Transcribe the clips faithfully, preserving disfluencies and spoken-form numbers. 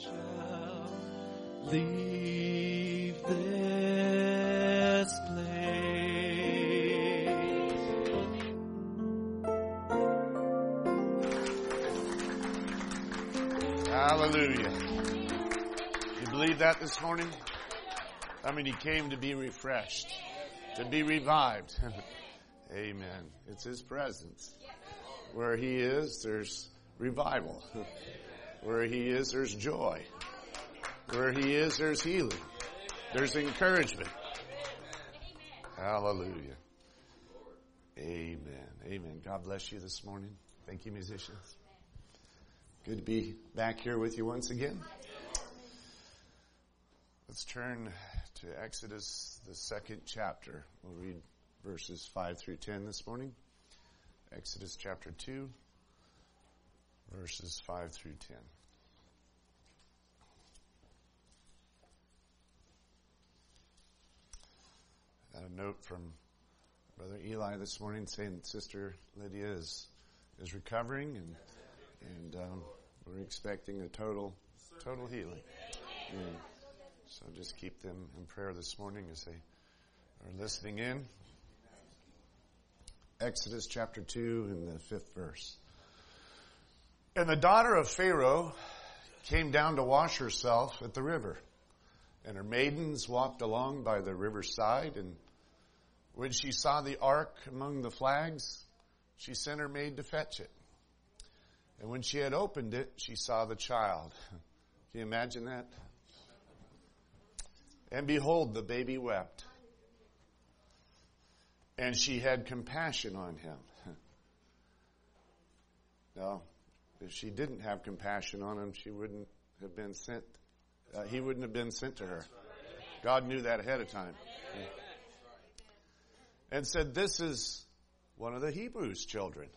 shall leave this place. Hallelujah. You believe that this morning? I mean, he came to be refreshed, to be revived. Amen. It's his presence. Where he is, there's revival. Where he is, there's joy. Where he is, there's healing. There's encouragement. Hallelujah. Amen. Amen. God bless you this morning. Thank you, musicians. Good to be back here with you once again. Let's turn to Exodus, the second chapter. We'll read verses five through ten this morning. Exodus chapter two, verses five through ten. I had a note from Brother Eli this morning saying that Sister Lydia is is recovering, and and um, we're expecting a total total healing. And so just keep them in prayer this morning as they are listening in. Exodus chapter two and the fifth verse. And the daughter of Pharaoh came down to wash herself at the river, and her maidens walked along by the riverside, and when she saw the ark among the flags, she sent her maid to fetch it. And when she had opened it, she saw the child. Can you imagine that? And behold, the baby wept. And she had compassion on him. Now, if she didn't have compassion on him, she wouldn't have been sent. Uh, he wouldn't have been sent to her. God knew that ahead of time. Yeah. And said, "This is one of the Hebrews' children."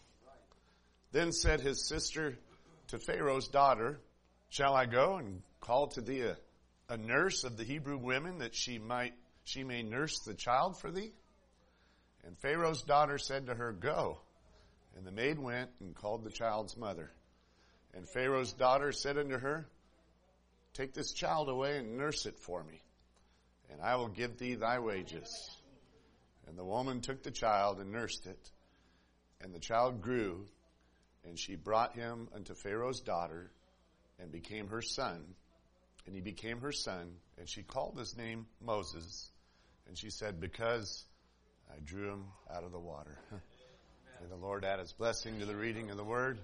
Then said his sister to Pharaoh's daughter, "Shall I go and call to thee a, a nurse of the Hebrew women, that she might she may nurse the child for thee?" And Pharaoh's daughter said to her, "Go." And the maid went and called the child's mother. And Pharaoh's daughter said unto her, "Take this child away and nurse it for me, and I will give thee thy wages." And the woman took the child and nursed it. And the child grew, and she brought him unto Pharaoh's daughter, and became her son. And he became her son, and she called his name Moses. And she said, "Because I drew him out of the water." May the Lord add his blessing to the reading of the word.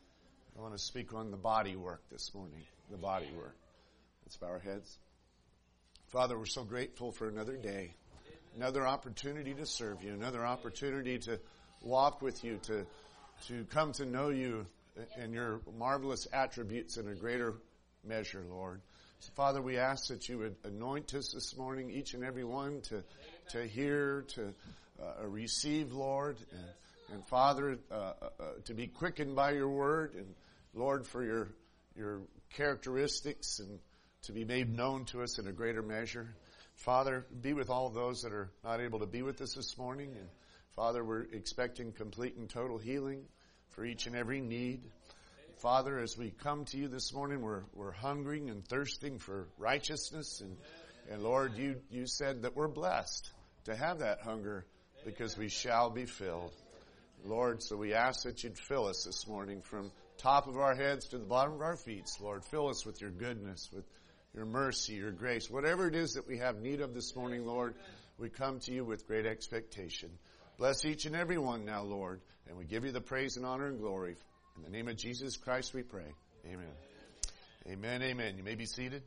I want to speak on the body work this morning. The body work. Let's bow our heads. Father, we're so grateful for another day. Another opportunity to serve you. Another opportunity to walk with you. To, to come to know you and your marvelous attributes in a greater measure, Lord. So, Father, we ask that you would anoint us this morning, each and every one, to to hear, to uh, receive, Lord, and, and Father, uh, uh, to be quickened by your word, and Lord, for your your characteristics, and to be made known to us in a greater measure. Father, be with all those that are not able to be with us this morning, and Father, we're expecting complete and total healing for each and every need. Father, as we come to you this morning, we're we're hungering and thirsting for righteousness, and and Lord, you you said that we're blessed to have that hunger, because we shall be filled. Lord, so we ask that you'd fill us this morning from top of our heads to the bottom of our feet. Lord, fill us with your goodness, with your mercy, your grace. Whatever it is that we have need of this morning, Lord, we come to you with great expectation. Bless each and every one now, Lord, and we give you the praise and honor and glory. In the name of Jesus Christ we pray. Amen. Amen, amen. You may be seated.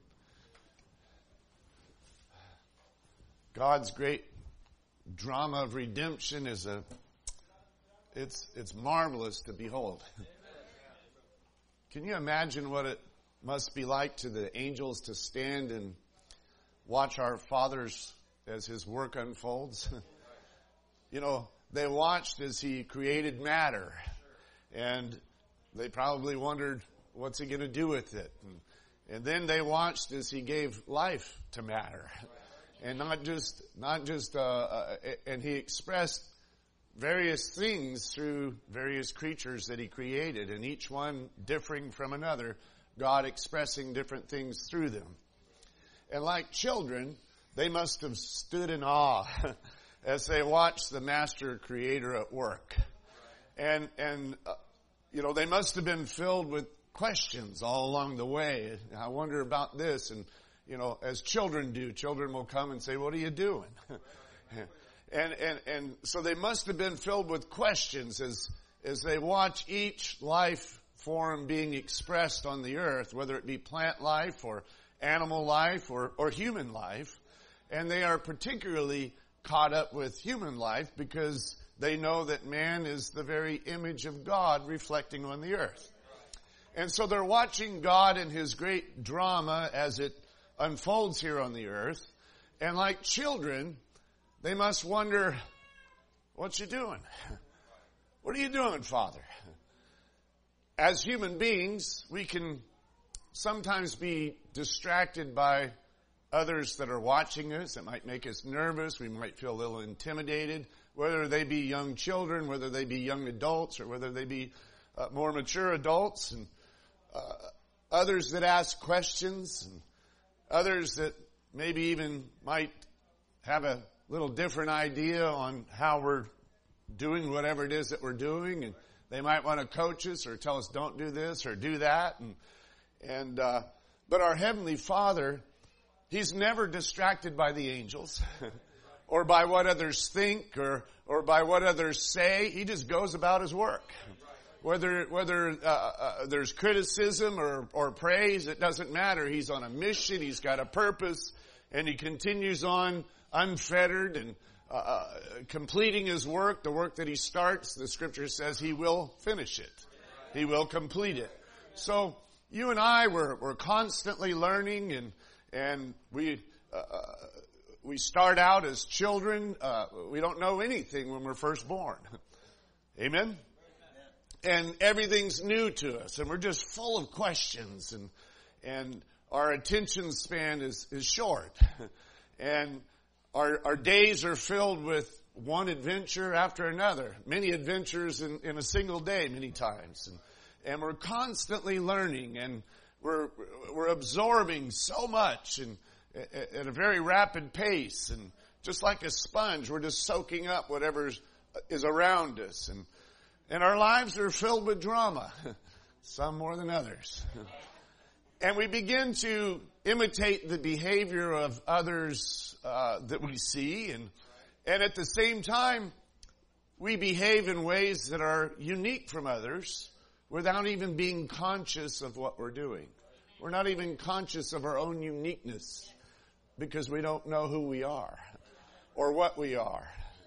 God's great drama of redemption is a, it's, it's marvelous to behold. Can you imagine what it must be like to the angels to stand and watch our Father's, as his work unfolds? You know, they watched as he created matter, and they probably wondered, what's he going to do with it? And, and then they watched as he gave life to matter. And not just, not just, uh, uh, and he expressed various things through various creatures that he created, and each one differing from another, God expressing different things through them. And like children, they must have stood in awe as they watched the Master Creator at work. And, and uh, you know, they must have been filled with questions all along the way. I wonder about this. And, you know, as children do, children will come and say, what are you doing? and, and, and so they must have been filled with questions as, as they watch each life form being expressed on the earth, whether it be plant life or animal life or, or human life. And they are particularly caught up with human life because they know that man is the very image of God reflecting on the earth. And so they're watching God in his great drama as it unfolds here on the earth. And like children, they must wonder, what you doing? What are you doing, Father? As human beings, we can sometimes be distracted by others that are watching us. It might make us nervous. We might feel a little intimidated, whether they be young children, whether they be young adults, or whether they be uh, more mature adults, and uh, others that ask questions, and others that maybe even might have a little different idea on how we're doing whatever it is that we're doing, and they might want to coach us or tell us don't do this or do that. And, and uh, but our Heavenly Father, he's never distracted by the angels or by what others think or, or by what others say. He just goes about his work. Whether, whether, uh, uh, there's criticism or, or praise, it doesn't matter. He's on a mission. He's got a purpose, and he continues on unfettered and, uh, uh completing his work, the work that he starts. The scripture says he will finish it. He will complete it. So, you and I were, were constantly learning, and, and we, uh, we start out as children. Uh, we don't know anything when we're first born. Amen? And everything's new to us, and we're just full of questions, and, and our attention span is, is short. And our, our days are filled with one adventure after another. Many adventures in, in a single day, many times. And, and we're constantly learning, and we're, we're absorbing so much and at a very rapid pace. And just like a sponge, we're just soaking up whatever is around us. And, and our lives are filled with drama, some more than others. And we begin to imitate the behavior of others uh, that we see. And, and at the same time, we behave in ways that are unique from others without even being conscious of what we're doing. We're not even conscious of our own uniqueness because we don't know who we are or what we are.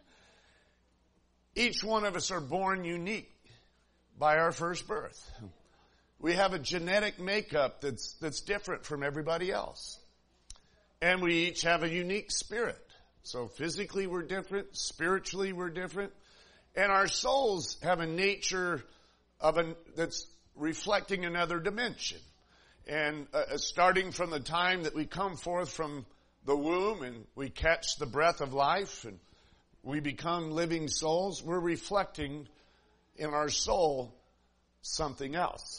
Each one of us are born unique by our first birth. We have a genetic makeup that's, that's different from everybody else. And we each have a unique spirit. So physically we're different, spiritually we're different, and our souls have a nature of an, that's reflecting another dimension. And uh, starting from the time that we come forth from the womb and we catch the breath of life and we become living souls, we're reflecting in our soul something else.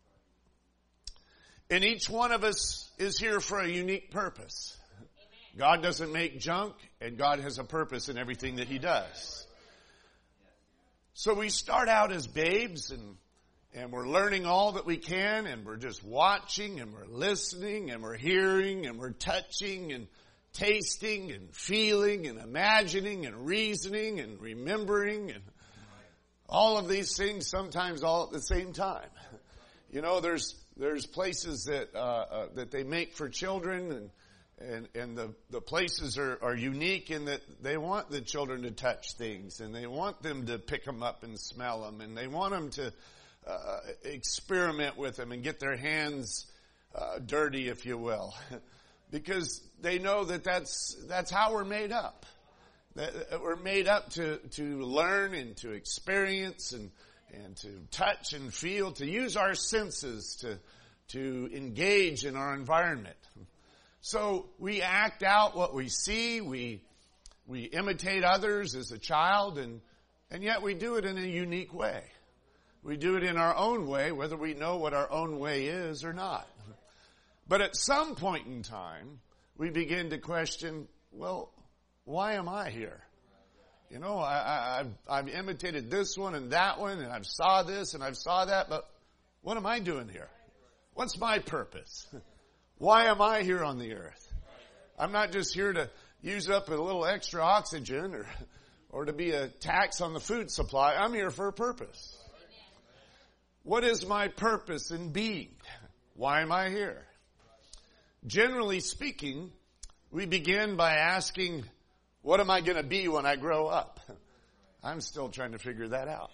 And each one of us is here for a unique purpose. God doesn't make junk, and God has a purpose in everything that he does. So we start out as babes, and and we're learning all that we can, and we're just watching, and we're listening, and we're hearing, and we're touching, and tasting, and feeling, and imagining, and reasoning, and remembering, and all of these things sometimes all at the same time. You know, there's there's places that uh, uh, that they make for children, and and and the the places are are unique in that they want the children to touch things, and they want them to pick them up and smell them, and they want them to uh, experiment with them and get their hands uh, dirty, if you will, because they know that that's that's how we're made up. That we're made up to to learn and to experience and. and to touch and feel, to use our senses to to engage in our environment. So we act out what we see, we we imitate others as a child, and and yet we do it in a unique way. We do it in our own way, whether we know what our own way is or not. But at some point in time, we begin to question, well, why am I here? You know, I, I, I've, I've imitated this one and that one, and I've saw this and I've saw that, but what am I doing here? What's my purpose? Why am I here on the earth? I'm not just here to use up a little extra oxygen or, or to be a tax on the food supply. I'm here for a purpose. What is my purpose in being? Why am I here? Generally speaking, we begin by asking, what am I going to be when I grow up? I'm still trying to figure that out.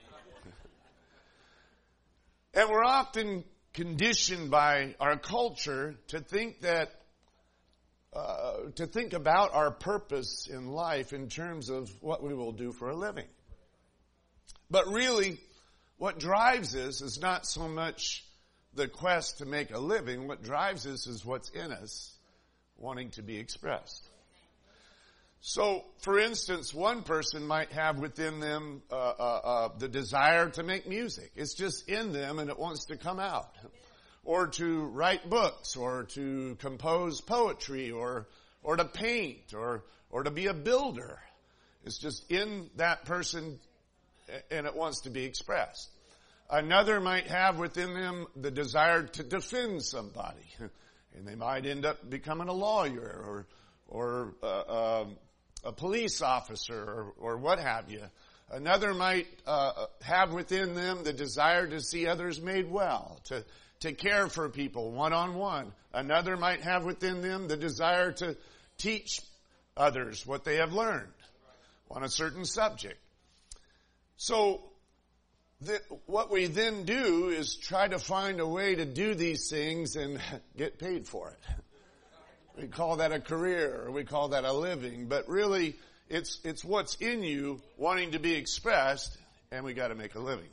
And we're often conditioned by our culture to think that, uh, to think about our purpose in life in terms of what we will do for a living. But really, what drives us is not so much the quest to make a living. What drives us is what's in us wanting to be expressed. So, for instance, one person might have within them uh, uh, uh, the desire to make music. It's just in them and it wants to come out. Or to write books, or to compose poetry, or or to paint, or or to be a builder. It's just in that person and it wants to be expressed. Another might have within them the desire to defend somebody. And they might end up becoming a lawyer or or uh, uh, a police officer or, or what have you. Another might uh, have within them the desire to see others made well, to, to care for people one-on-one. Another might have within them the desire to teach others what they have learned on a certain subject. So the, what we then do is try to find a way to do these things and get paid for it. We call that a career, or we call that a living, but really it's it's what's in you wanting to be expressed, and we got to make a living.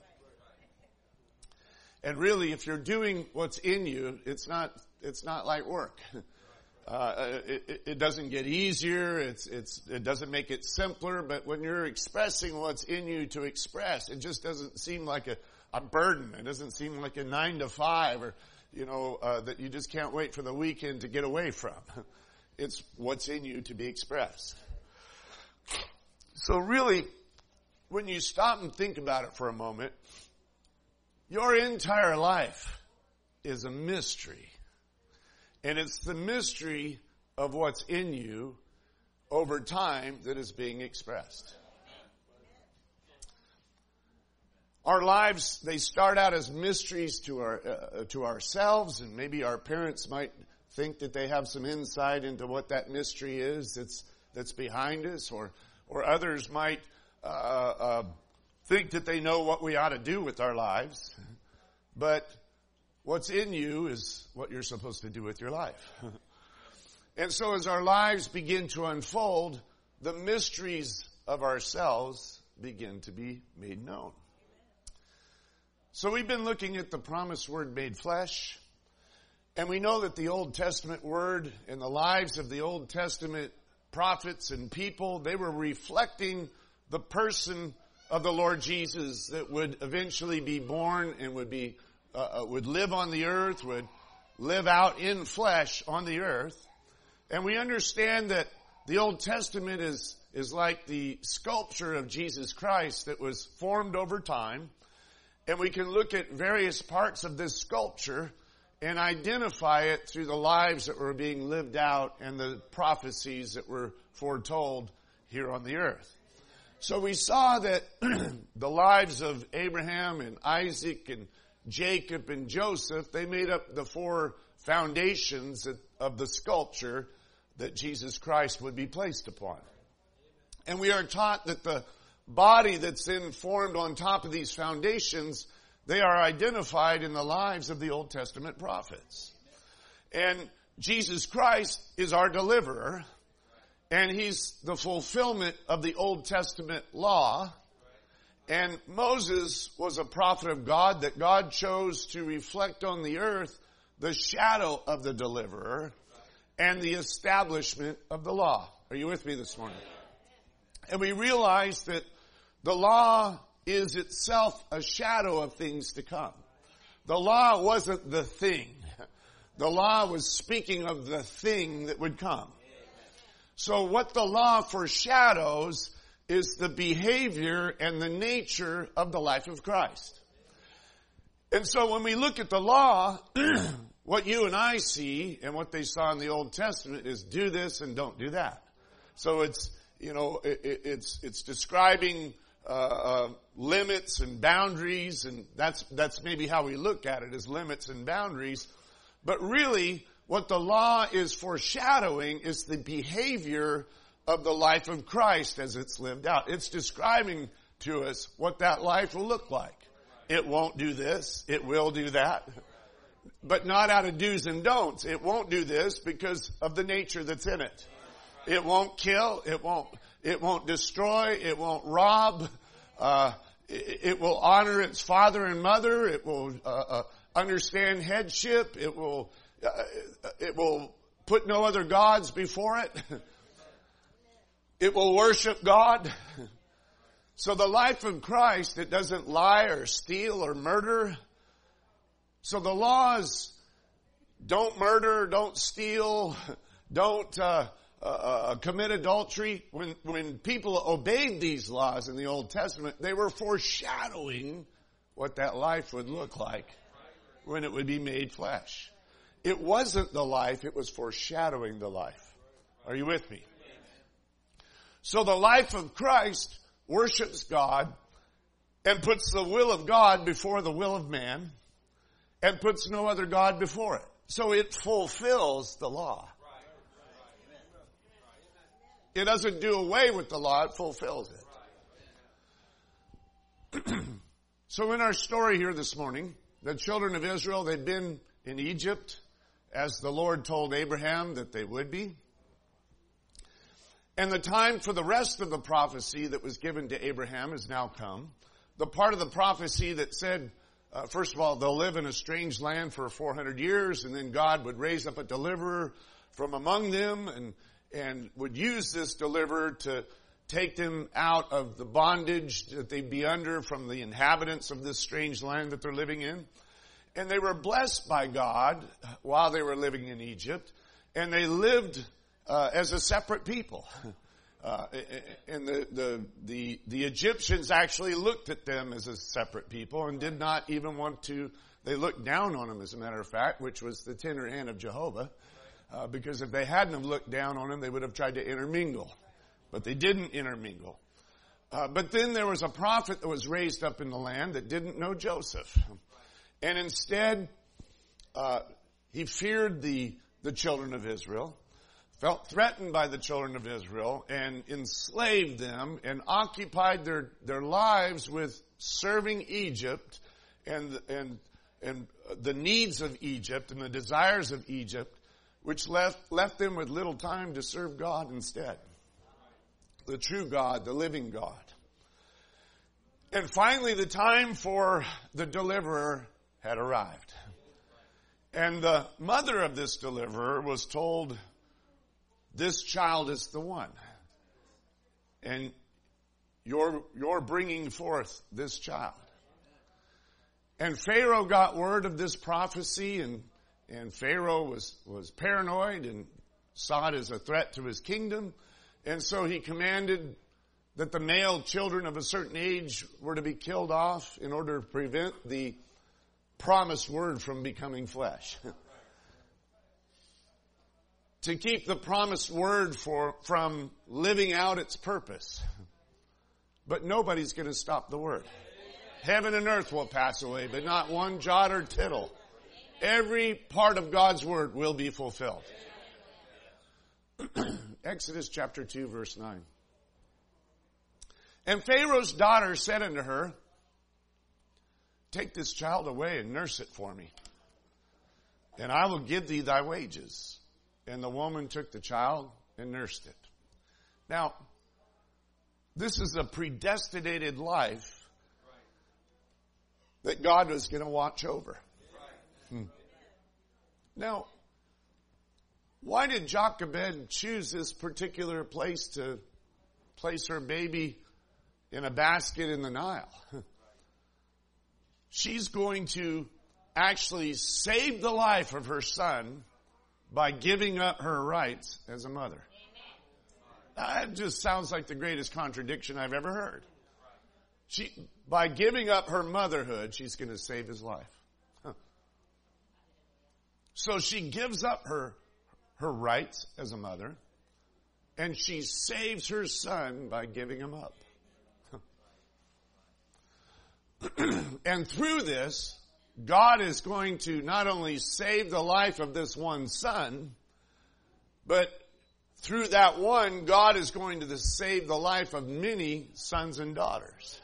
And really, if you're doing what's in you, it's not it's not like work. Uh, it, it doesn't get easier. It's it's it doesn't make it simpler. But when you're expressing what's in you to express, it just doesn't seem like a, a burden. It doesn't seem like a nine to five or. You know, uh, that you just can't wait for the weekend to get away from. It's what's in you to be expressed. So really, when you stop and think about it for a moment, your entire life is a mystery. And it's the mystery of what's in you over time that is being expressed. Our lives, they start out as mysteries to our uh, to ourselves, and maybe our parents might think that they have some insight into what that mystery is that's that's behind us, or or others might uh, uh, think that they know what we ought to do with our lives. But what's in you is what you're supposed to do with your life. And so as our lives begin to unfold, the mysteries of ourselves begin to be made known. So we've been looking at the promised word made flesh, and we know that the Old Testament word and the lives of the Old Testament prophets and people, they were reflecting the person of the Lord Jesus that would eventually be born and would be uh, would live on the earth, would live out in flesh on the earth. And we understand that the Old Testament is is like the sculpture of Jesus Christ that was formed over time. And we can look at various parts of this sculpture and identify it through the lives that were being lived out and the prophecies that were foretold here on the earth. So we saw that the lives of Abraham and Isaac and Jacob and Joseph, they made up the four foundations of the sculpture that Jesus Christ would be placed upon. And we are taught that the body that's then formed on top of these foundations, they are identified in the lives of the Old Testament prophets. And Jesus Christ is our deliverer, and he's the fulfillment of the Old Testament law. And Moses was a prophet of God that God chose to reflect on the earth the shadow of the deliverer and the establishment of the law. Are you with me this morning? And we realize that the law is itself a shadow of things to come. The law wasn't the thing. The law was speaking of the thing that would come. So what the law foreshadows is the behavior and the nature of the life of Christ. And so when we look at the law, what you and I see and what they saw in the Old Testament is do this and don't do that. So it's, you know, it, it's, it's describing uh, uh, limits and boundaries, and that's, that's maybe how we look at it, as limits and boundaries. But really, what the law is foreshadowing is the behavior of the life of Christ as it's lived out. It's describing to us what that life will look like. It won't do this. It will do that. But not out of do's and don'ts. It won't do this because of the nature that's in it. It won't kill. It won't, it won't destroy. It won't rob. Uh, it, it will honor its father and mother. It will, uh, uh understand headship. It will, uh, it will put no other gods before it. It will worship God. So the life of Christ, it doesn't lie or steal or murder. So the laws, don't murder, don't steal, don't uh, uh, commit adultery. When when people obeyed these laws in the Old Testament, they were foreshadowing what that life would look like when it would be made flesh. It wasn't the life, it was foreshadowing the life. Are you with me? So the life of Christ worships God and puts the will of God before the will of man and puts no other God before it. So it fulfills the law. It doesn't do away with the law, it fulfills it. So in our story here this morning, the children of Israel, they'd been in Egypt as the Lord told Abraham that they would be. And the time for the rest of the prophecy that was given to Abraham has now come. The part of the prophecy that said, uh, first of all, they'll live in a strange land for four hundred years, and then God would raise up a deliverer from among them and, and would use this deliverer to take them out of the bondage that they'd be under from the inhabitants of this strange land that they're living in. And they were blessed by God while they were living in Egypt, and they lived Uh, as a separate people. Uh, and the, the, the, the Egyptians actually looked at them as a separate people and did not even want to, they looked down on them, as a matter of fact, which was the tender hand of Jehovah. Uh, because if they hadn't have looked down on them, they would have tried to intermingle. But they didn't intermingle. Uh, but then there was a prophet that was raised up in the land that didn't know Joseph. And instead, uh, he feared the, the children of Israel, felt threatened by the children of Israel, and enslaved them and occupied their, their lives with serving Egypt and, and, and the needs of Egypt and the desires of Egypt, which left, left them with little time to serve God instead. The true God, the living God. And finally, the time for the deliverer had arrived. And the mother of this deliverer was told, this child is the one. And you're, you're bringing forth this child. And Pharaoh got word of this prophecy, and, and Pharaoh was, was paranoid and saw it as a threat to his kingdom. And so he commanded that the male children of a certain age were to be killed off in order to prevent the promised word from becoming flesh. To keep the promised word for, from living out its purpose. But nobody's going to stop the word. Heaven and earth will pass away, but not one jot or tittle. Every part of God's word will be fulfilled. Exodus chapter two, verse nine. And Pharaoh's daughter said unto her, take this child away and nurse it for me, and I will give thee thy wages. And the woman took the child and nursed it. Now, this is a predestinated life that God was going to watch over. Hmm. Now, why did Jochebed choose this particular place to place her baby in a basket in the Nile. She's going to actually save the life of her son by giving up her rights as a mother. That just sounds like the greatest contradiction I've ever heard. She, by giving up her motherhood, she's going to save his life. Huh. So she gives up her, her rights as a mother, and she saves her son by giving him up. And through this, God is going to not only save the life of this one son, but through that one, God is going to save the life of many sons and daughters.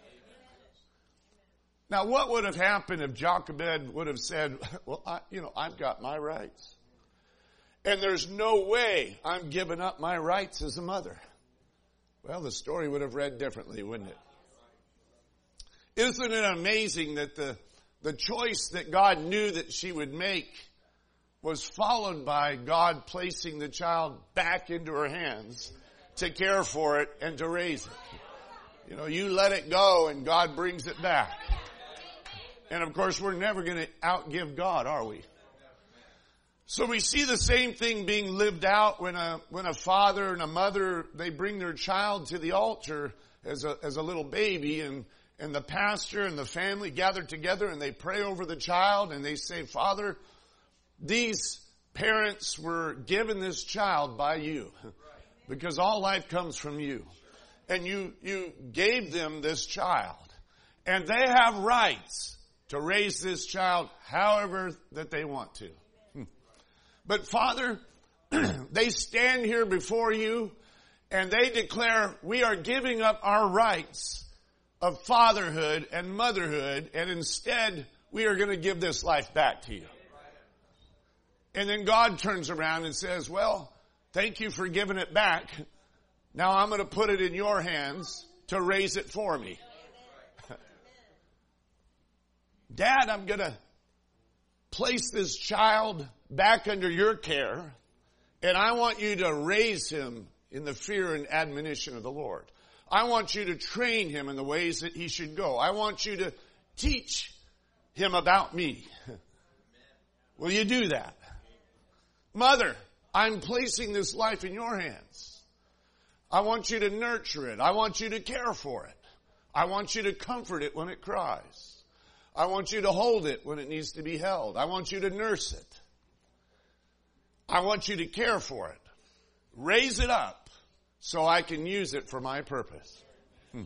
Now, what would have happened if Jochebed would have said, well, I, you know, I've got my rights. And there's no way I'm giving up my rights as a mother. Well, the story would have read differently, wouldn't it? Isn't it amazing that the, the choice that God knew that she would make was followed by God placing the child back into her hands to care for it and to raise it. You know, you let it go and God brings it back. And of course, we're never going to outgive God, are we? So we see the same thing being lived out when a, when a father and a mother, they bring their child to the altar as a, as a little baby, and And the pastor and the family gather together and they pray over the child and they say, Father, these parents were given this child by you because all life comes from you. And you, you gave them this child. And they have rights to raise this child however that they want to. But Father, they stand here before you and they declare, we are giving up our rights of fatherhood and motherhood, and instead we are going to give this life back to you. And then God turns around and says, well, thank you for giving it back. Now I'm going to put it in your hands to raise it for me. Dad, I'm going to place this child back under your care, and I want you to raise him in the fear and admonition of the Lord. I want you to train him in the ways that he should go. I want you to teach him about me. Will you do that? Mother, I'm placing this life in your hands. I want you to nurture it. I want you to care for it. I want you to comfort it when it cries. I want you to hold it when it needs to be held. I want you to nurse it. I want you to care for it. Raise it up so I can use it for my purpose. Hmm.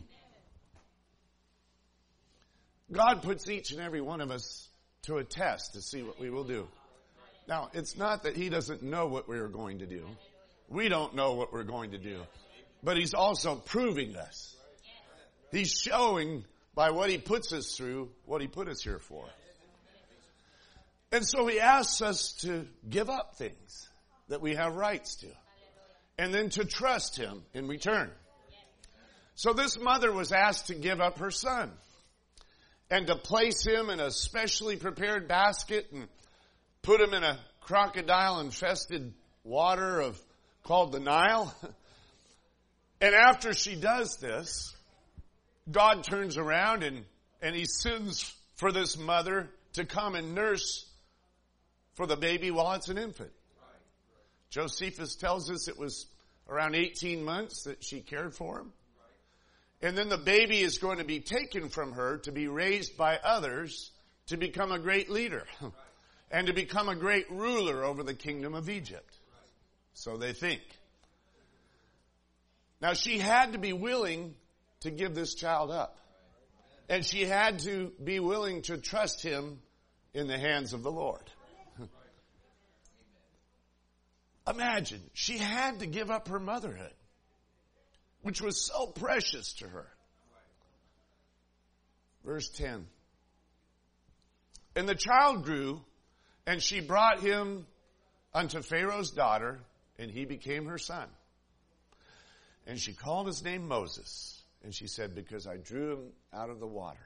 God puts each and every one of us to a test to see what we will do. Now, it's not that he doesn't know what we are going to do. We don't know what we're going to do. But he's also proving us. He's showing by what he puts us through what he put us here for. And so he asks us to give up things that we have rights to. And then to trust him in return. So this mother was asked to give up her son and to place him in a specially prepared basket and put him in a crocodile-infested water of called the Nile. And after she does this, God turns around and, and he sends for this mother to come and nurse for the baby while it's an infant. Josephus tells us it was around eighteen months that she cared for him. And then the baby is going to be taken from her to be raised by others to become a great leader and to become a great ruler over the kingdom of Egypt. So they think. Now she had to be willing to give this child up. And she had to be willing to trust him in the hands of the Lord. Imagine, she had to give up her motherhood, which was so precious to her. Verse ten. And the child grew, and she brought him unto Pharaoh's daughter, and he became her son. And she called his name Moses. And she said, because I drew him out of the water.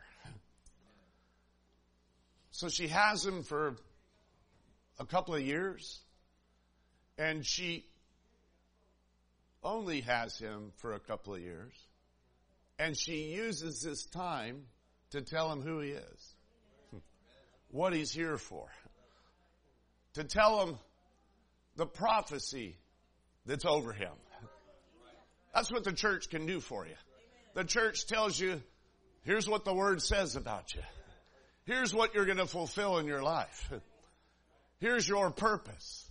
So she has him for a couple of years. And she only has him for a couple of years. And she uses this time to tell him who he is, what he's here for, to tell him the prophecy that's over him. That's what the church can do for you. The church tells you, here's what the Word says about you. Here's what you're going to fulfill in your life. Here's your purpose.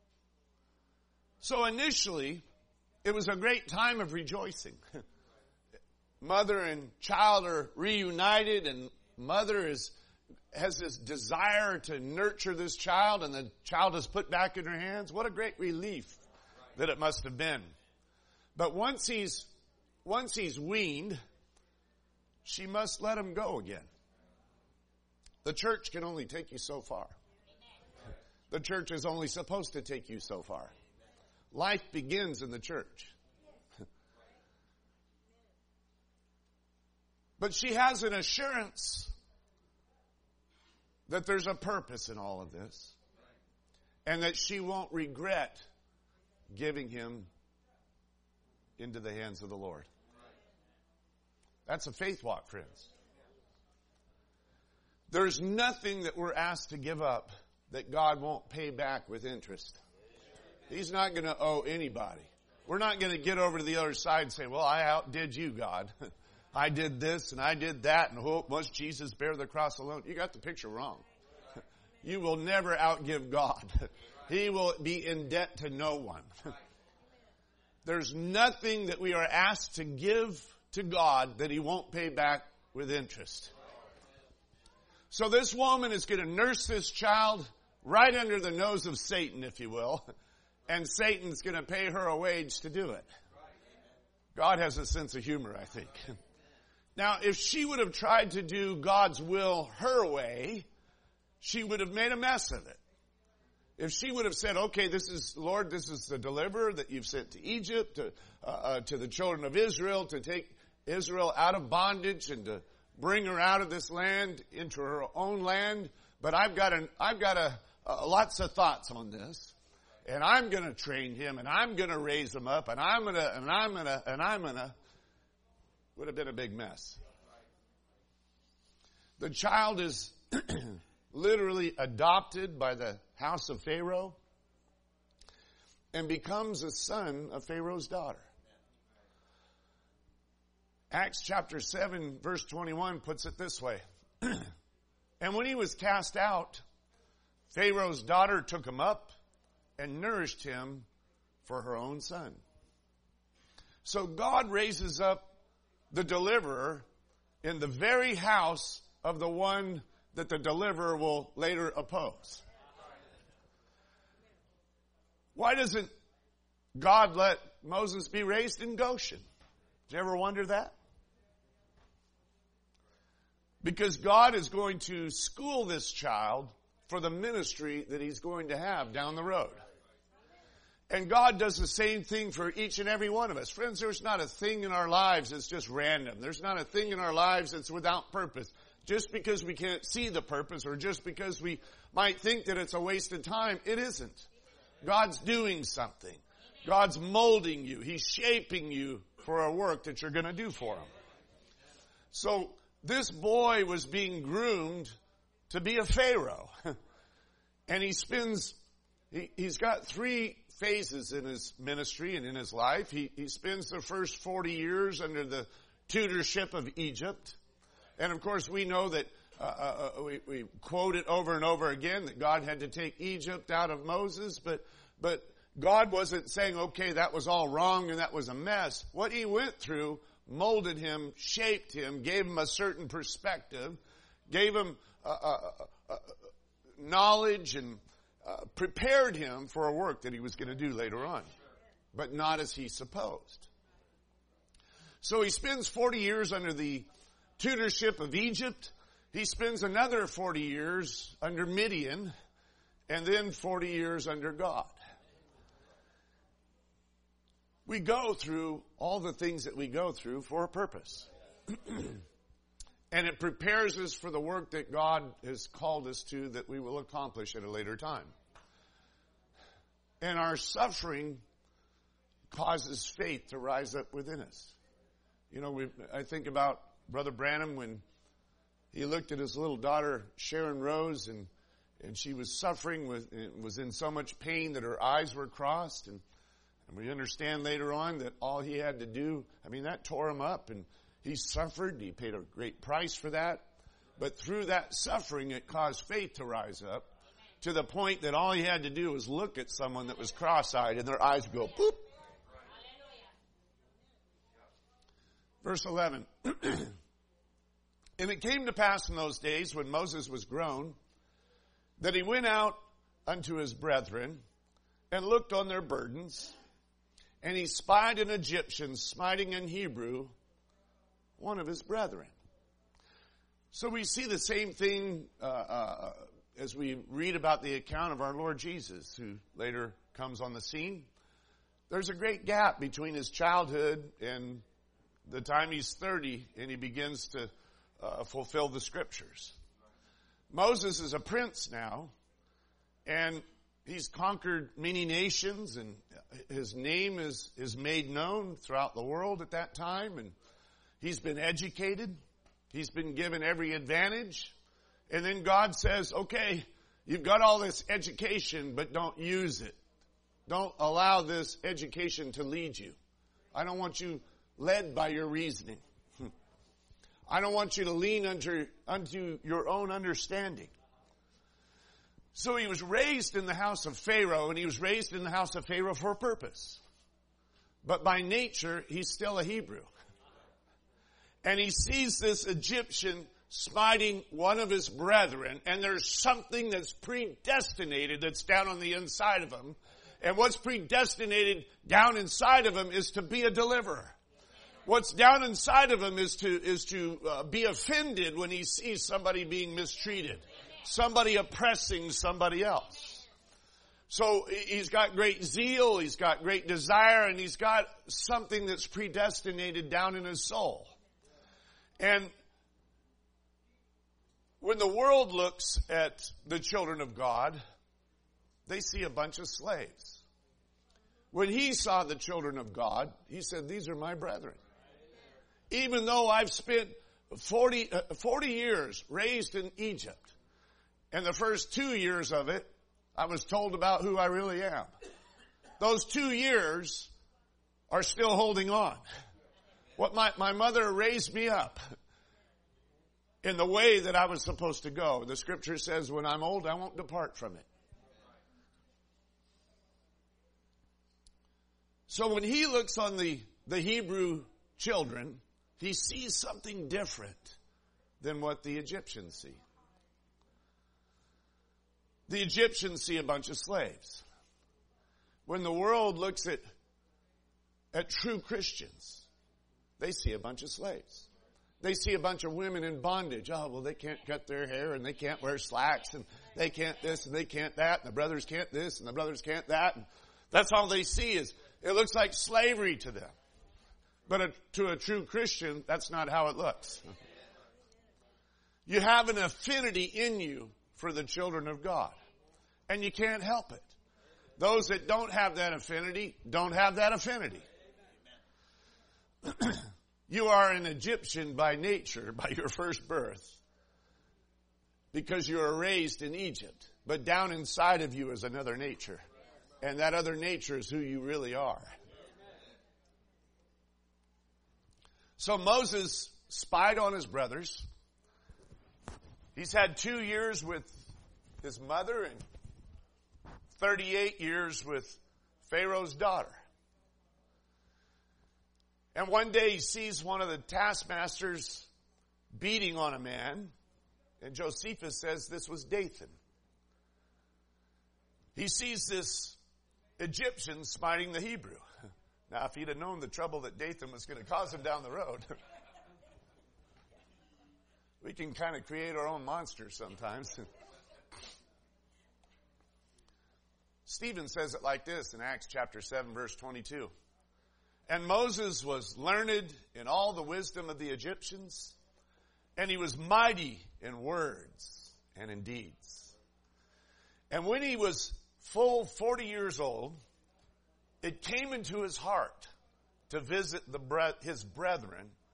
So initially, it was a great time of rejoicing. Mother and child are reunited, and mother is has this desire to nurture this child, and the child is put back in her hands. What a great relief that it must have been. But once he's once he's weaned, she must let him go again. The church can only take you so far. The church is only supposed to take you so far. Life begins in the church. But she has an assurance that there's a purpose in all of this, and that she won't regret giving him into the hands of the Lord. That's a faith walk, friends. There's nothing that we're asked to give up that God won't pay back with interest. He's not going to owe anybody. We're not going to get over to the other side and say, well, I outdid you, God. I did this and I did that, and oh, must Jesus bear the cross alone? You got the picture wrong. You will never outgive God. He will be in debt to no one. There's nothing that we are asked to give to God that he won't pay back with interest. So this woman is going to nurse this child right under the nose of Satan, if you will, and Satan's going to pay her a wage to do it. God has a sense of humor, I think. Now, if she would have tried to do God's will her way, she would have made a mess of it. If she would have said, okay, this is, Lord, this is the deliverer that you've sent to Egypt, to, uh, uh, to the children of Israel, to take Israel out of bondage and to bring her out of this land into her own land. But I've got an, I've got a, uh, lots of thoughts on this. And I'm going to train him, and I'm going to raise him up, and I'm going to, and I'm going to, and I'm going to. Would have been a big mess. The child is literally adopted by the house of Pharaoh and becomes a son of Pharaoh's daughter. Acts chapter seven verse twenty-one puts it this way. And when he was cast out, Pharaoh's daughter took him up and nourished him for her own son. So God raises up the deliverer in the very house of the one that the deliverer will later oppose. Why doesn't God let Moses be raised in Goshen? Did you ever wonder that? Because God is going to school this child for the ministry that he's going to have down the road. And God does the same thing for each and every one of us. Friends, there's not a thing in our lives that's just random. There's not a thing in our lives that's without purpose. Just because we can't see the purpose, or just because we might think that it's a waste of time, it isn't. God's doing something. God's molding you. He's shaping you for a work that you're going to do for him. So this boy was being groomed to be a Pharaoh. And he spends, he, he's got three phases in his ministry and in his life. He, he spends the first forty years under the tutorship of Egypt. And of course we know that, uh, uh, we, we quote it over and over again, that God had to take Egypt out of Moses, but, but God wasn't saying, okay, that was all wrong and that was a mess. What he went through molded him, shaped him, gave him a certain perspective, gave him uh, uh, uh, knowledge, and uh, prepared him for a work that he was going to do later on, but not as he supposed. So he spends forty years under the tutorship of Egypt. He spends another forty years under Midian, and then forty years under God. We go through all the things that we go through for a purpose. And it prepares us for the work that God has called us to, that we will accomplish at a later time. And our suffering causes faith to rise up within us. You know, we, I think about Brother Branham when he looked at his little daughter, Sharon Rose, and, and she was suffering with, was in so much pain that her eyes were crossed. And, and we understand later on that all he had to do, I mean, that tore him up, and he suffered. He paid a great price for that. But through that suffering, it caused faith to rise up to the point that all he had to do was look at someone that was cross-eyed and their eyes would go, boop. Verse eleven. And it came to pass in those days when Moses was grown that he went out unto his brethren and looked on their burdens, and he spied an Egyptian smiting in Hebrew one of his brethren. So we see the same thing uh, uh, as we read about the account of our Lord Jesus, who later comes on the scene. There's a great gap between his childhood and the time he's thirty, and he begins to uh, fulfill the scriptures. Moses is a prince now, and he's conquered many nations, and his name is, is made known throughout the world at that time, and he's been educated. He's been given every advantage. And then God says, okay, you've got all this education, but don't use it. Don't allow this education to lead you. I don't want you led by your reasoning. I don't want you to lean unto, unto your own understanding. So he was raised in the house of Pharaoh, and he was raised in the house of Pharaoh for a purpose. But by nature, he's still a Hebrew. And he sees this Egyptian smiting one of his brethren, and there's something that's predestinated that's down on the inside of him. And what's predestinated down inside of him is to be a deliverer. What's down inside of him is to, is to uh, be offended when he sees somebody being mistreated, somebody oppressing somebody else. So he's got great zeal, he's got great desire, and he's got something that's predestinated down in his soul. And when the world looks at the children of God, they see a bunch of slaves. When he saw the children of God, he said, these are my brethren. Even though I've spent forty, uh, forty years raised in Egypt, and the first two years of it, I was told about who I really am. Those two years are still holding on. What my, my mother raised me up in the way that I was supposed to go. The scripture says, when I'm old, I won't depart from it. So when he looks on the, the Hebrew children, he sees something different than what the Egyptians see. The Egyptians see a bunch of slaves. When the world looks at, at true Christians, they see a bunch of slaves. They see a bunch of women in bondage. Oh, well, they can't cut their hair, and they can't wear slacks, and they can't this, and they can't that, and the brothers can't this, and the brothers can't that. And that's all they see is, it looks like slavery to them. But a, to a true Christian, that's not how it looks. You have an affinity in you for the children of God, and you can't help it. Those that don't have that affinity, don't have that affinity. You are an Egyptian by nature, by your first birth, because you were raised in Egypt. But down inside of you is another nature. And that other nature is who you really are. So Moses spied on his brothers. He's had two years with his mother and thirty-eight years with Pharaoh's daughter. And one day he sees one of the taskmasters beating on a man. And Josephus says this was Dathan. He sees this Egyptian smiting the Hebrew. Now, if he'd have known the trouble that Dathan was going to cause him down the road, we can kind of create our own monsters sometimes. Stephen says it like this in Acts chapter seven, verse twenty-two. And Moses was learned in all the wisdom of the Egyptians, and he was mighty in words and in deeds. And when he was full forty years old, it came into his heart to visit the bre- his brethren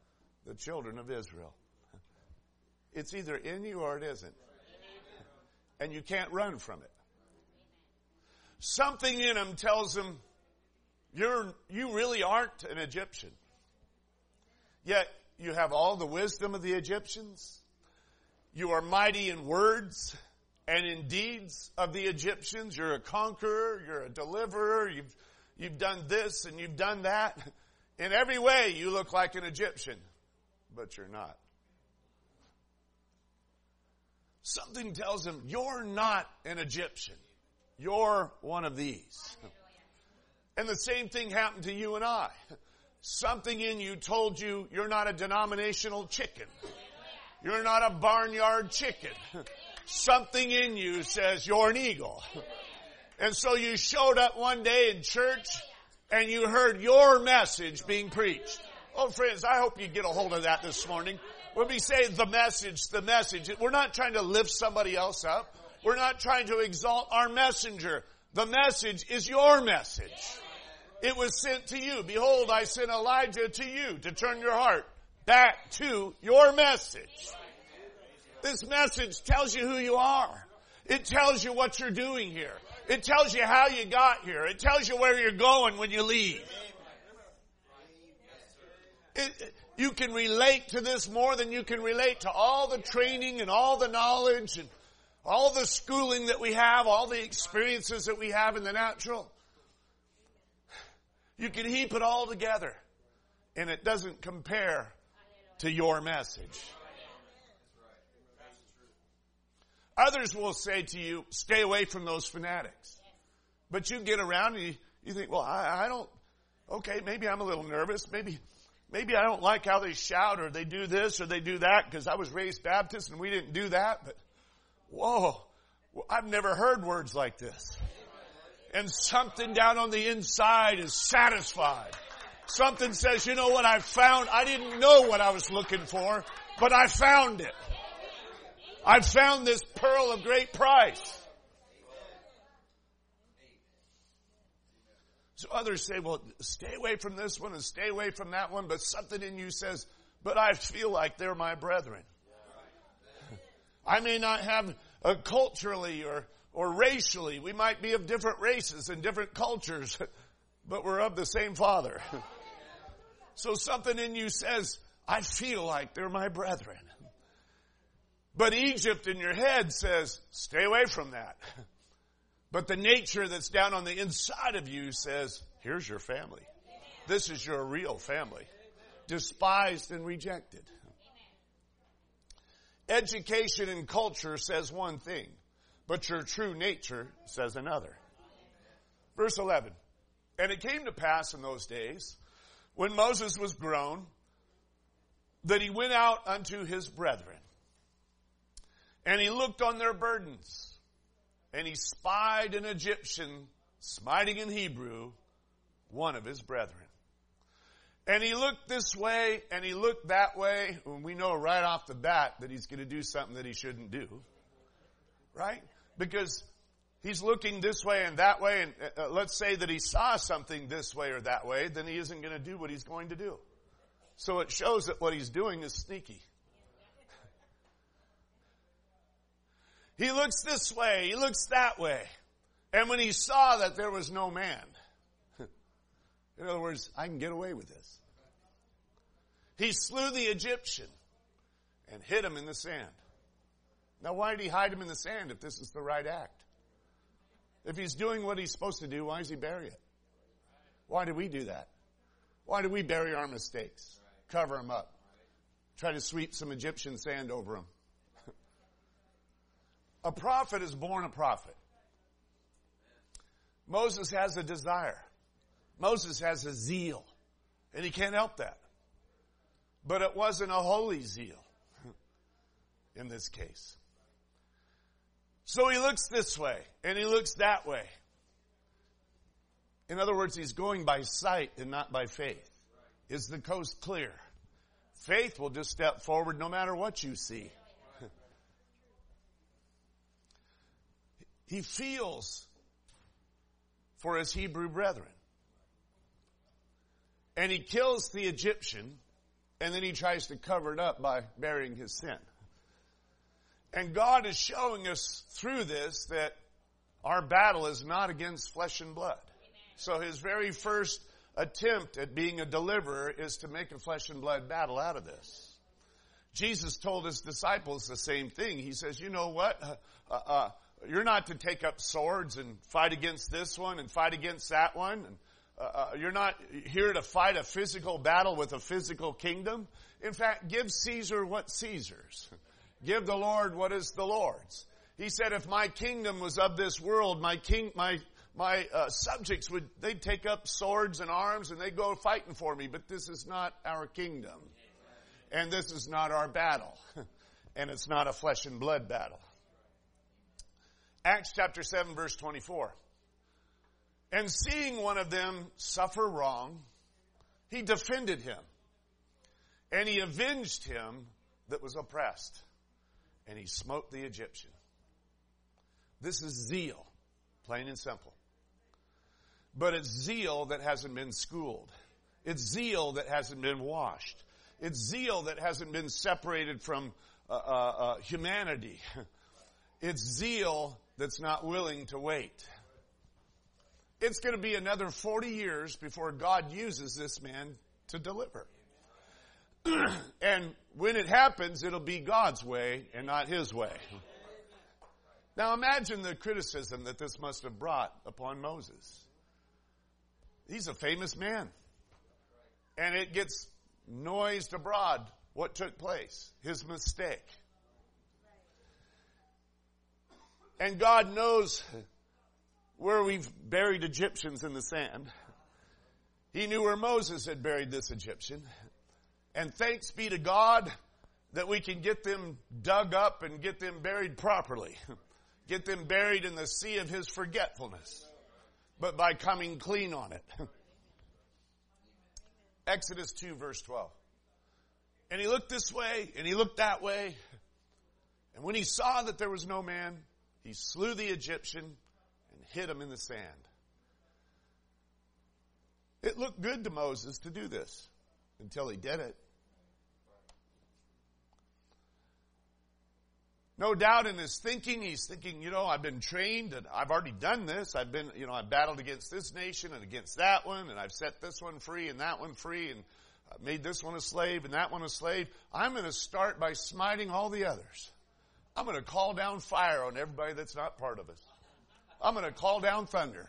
the children of Israel. It's either in you or it isn't. And you can't run from it. Something in them tells them, you're, you really aren't an Egyptian. Yet you have all the wisdom of the Egyptians. You are mighty in words and in deeds of the Egyptians. You're a conqueror. You're a deliverer. You've, you've done this and you've done that. In every way, you look like an Egyptian, but you're not. Something tells them, you're not an Egyptian. You're one of these. And the same thing happened to you and I. Something in you told you you're not a denominational chicken. You're not a barnyard chicken. Something in you says you're an eagle. And so you showed up one day in church and you heard your message being preached. Oh, friends, I hope you get a hold of that this morning. When we say the message, the message, we're not trying to lift somebody else up. We're not trying to exalt our messenger. The message is your message. It was sent to you. Behold, I sent Elijah to you to turn your heart back to your message. This message tells you who you are. It tells you what you're doing here. It tells you how you got here. It tells you where you're going when you leave. It, you can relate to this more than you can relate to all the training and all the knowledge and all the schooling that we have, all the experiences that we have in the natural. You can heap it all together, and it doesn't compare to your message. Others will say to you, stay away from those fanatics. But you get around and you, you think, well, I, I don't, okay, maybe I'm a little nervous. Maybe, maybe I don't like how they shout or they do this or they do that because I was raised Baptist and we didn't do that. But, whoa, I've never heard words like this. And something down on the inside is satisfied. Something says, you know what I found? I didn't know what I was looking for, but I found it. I found this pearl of great price. So others say, well, stay away from this one and stay away from that one, but something in you says, but I feel like they're my brethren. I may not have a culturally or Or racially, we might be of different races and different cultures, but we're of the same Father. So something in you says, I feel like they're my brethren. But Egypt in your head says, stay away from that. But the nature that's down on the inside of you says, here's your family. This is your real family. Despised and rejected. Education and culture says one thing. But your true nature says another. Verse eleven. And it came to pass in those days, when Moses was grown, that he went out unto his brethren. And he looked on their burdens. And he spied an Egyptian smiting in Hebrew, one of his brethren. And he looked this way and he looked that way. And we know right off the bat that he's going to do something that he shouldn't do. Right? Because he's looking this way and that way, and uh, let's say that he saw something this way or that way, then he isn't going to do what he's going to do. So it shows that what he's doing is sneaky. He looks this way, he looks that way. And when he saw that there was no man, in other words, I can get away with this. He slew the Egyptian and hid him in the sand. Now, why did he hide him in the sand if this is the right act? If he's doing what he's supposed to do, why does he bury it? Why do we do that? Why do we bury our mistakes? Cover them up. Try to sweep some Egyptian sand over them. A prophet is born a prophet. Moses has a desire. Moses has a zeal. And he can't help that. But it wasn't a holy zeal in this case. So he looks this way and he looks that way. In other words, he's going by sight and not by faith. Is the coast clear? Faith will just step forward no matter what you see. He feels for his Hebrew brethren. And he kills the Egyptian And then he tries to cover it up by burying his sin. And God is showing us through this that our battle is not against flesh and blood. So his very first attempt at being a deliverer is to make a flesh and blood battle out of this. Jesus told his disciples the same thing. He says, you know what? Uh, uh, you're not to take up swords and fight against this one and fight against that one. And, uh, uh, you're not here to fight a physical battle with a physical kingdom. In fact, give Caesar what's Caesar's. Give the Lord what is the Lord's. He said, if my kingdom was of this world, my king, my My uh, subjects would, they'd take up swords and arms and they'd go fighting for me, but this is not our kingdom. And this is not our battle. And it's not a flesh and blood battle. Acts chapter seven verse twenty-four. And seeing one of them suffer wrong, he defended him. And he avenged him that was oppressed. And he smote the Egyptian. This is zeal, plain and simple. But it's zeal that hasn't been schooled. It's zeal that hasn't been washed. It's zeal that hasn't been separated from uh, uh, uh, humanity. It's zeal that's not willing to wait. It's going to be another forty years before God uses this man to deliver. And when it happens, it'll be God's way and not his way. Now imagine the criticism that this must have brought upon Moses. He's a famous man. And it gets noised abroad what took place, his mistake. And God knows where we've buried Egyptians in the sand. He knew where Moses had buried this Egyptian. And thanks be to God that we can get them dug up and get them buried properly. Get them buried in the sea of his forgetfulness. But by coming clean on it. Exodus two verse twelve. And he looked this way and he looked that way. And when he saw that there was no man, he slew the Egyptian and hid him in the sand. It looked good to Moses to do this until he did it. No doubt in his thinking, he's thinking, you know, I've been trained and I've already done this. I've been, you know, I've battled against this nation and against that one and I've set this one free and that one free and I've made this one a slave and that one a slave. I'm going to start by smiting all the others. I'm going to call down fire on everybody that's not part of us. I'm going to call down thunder.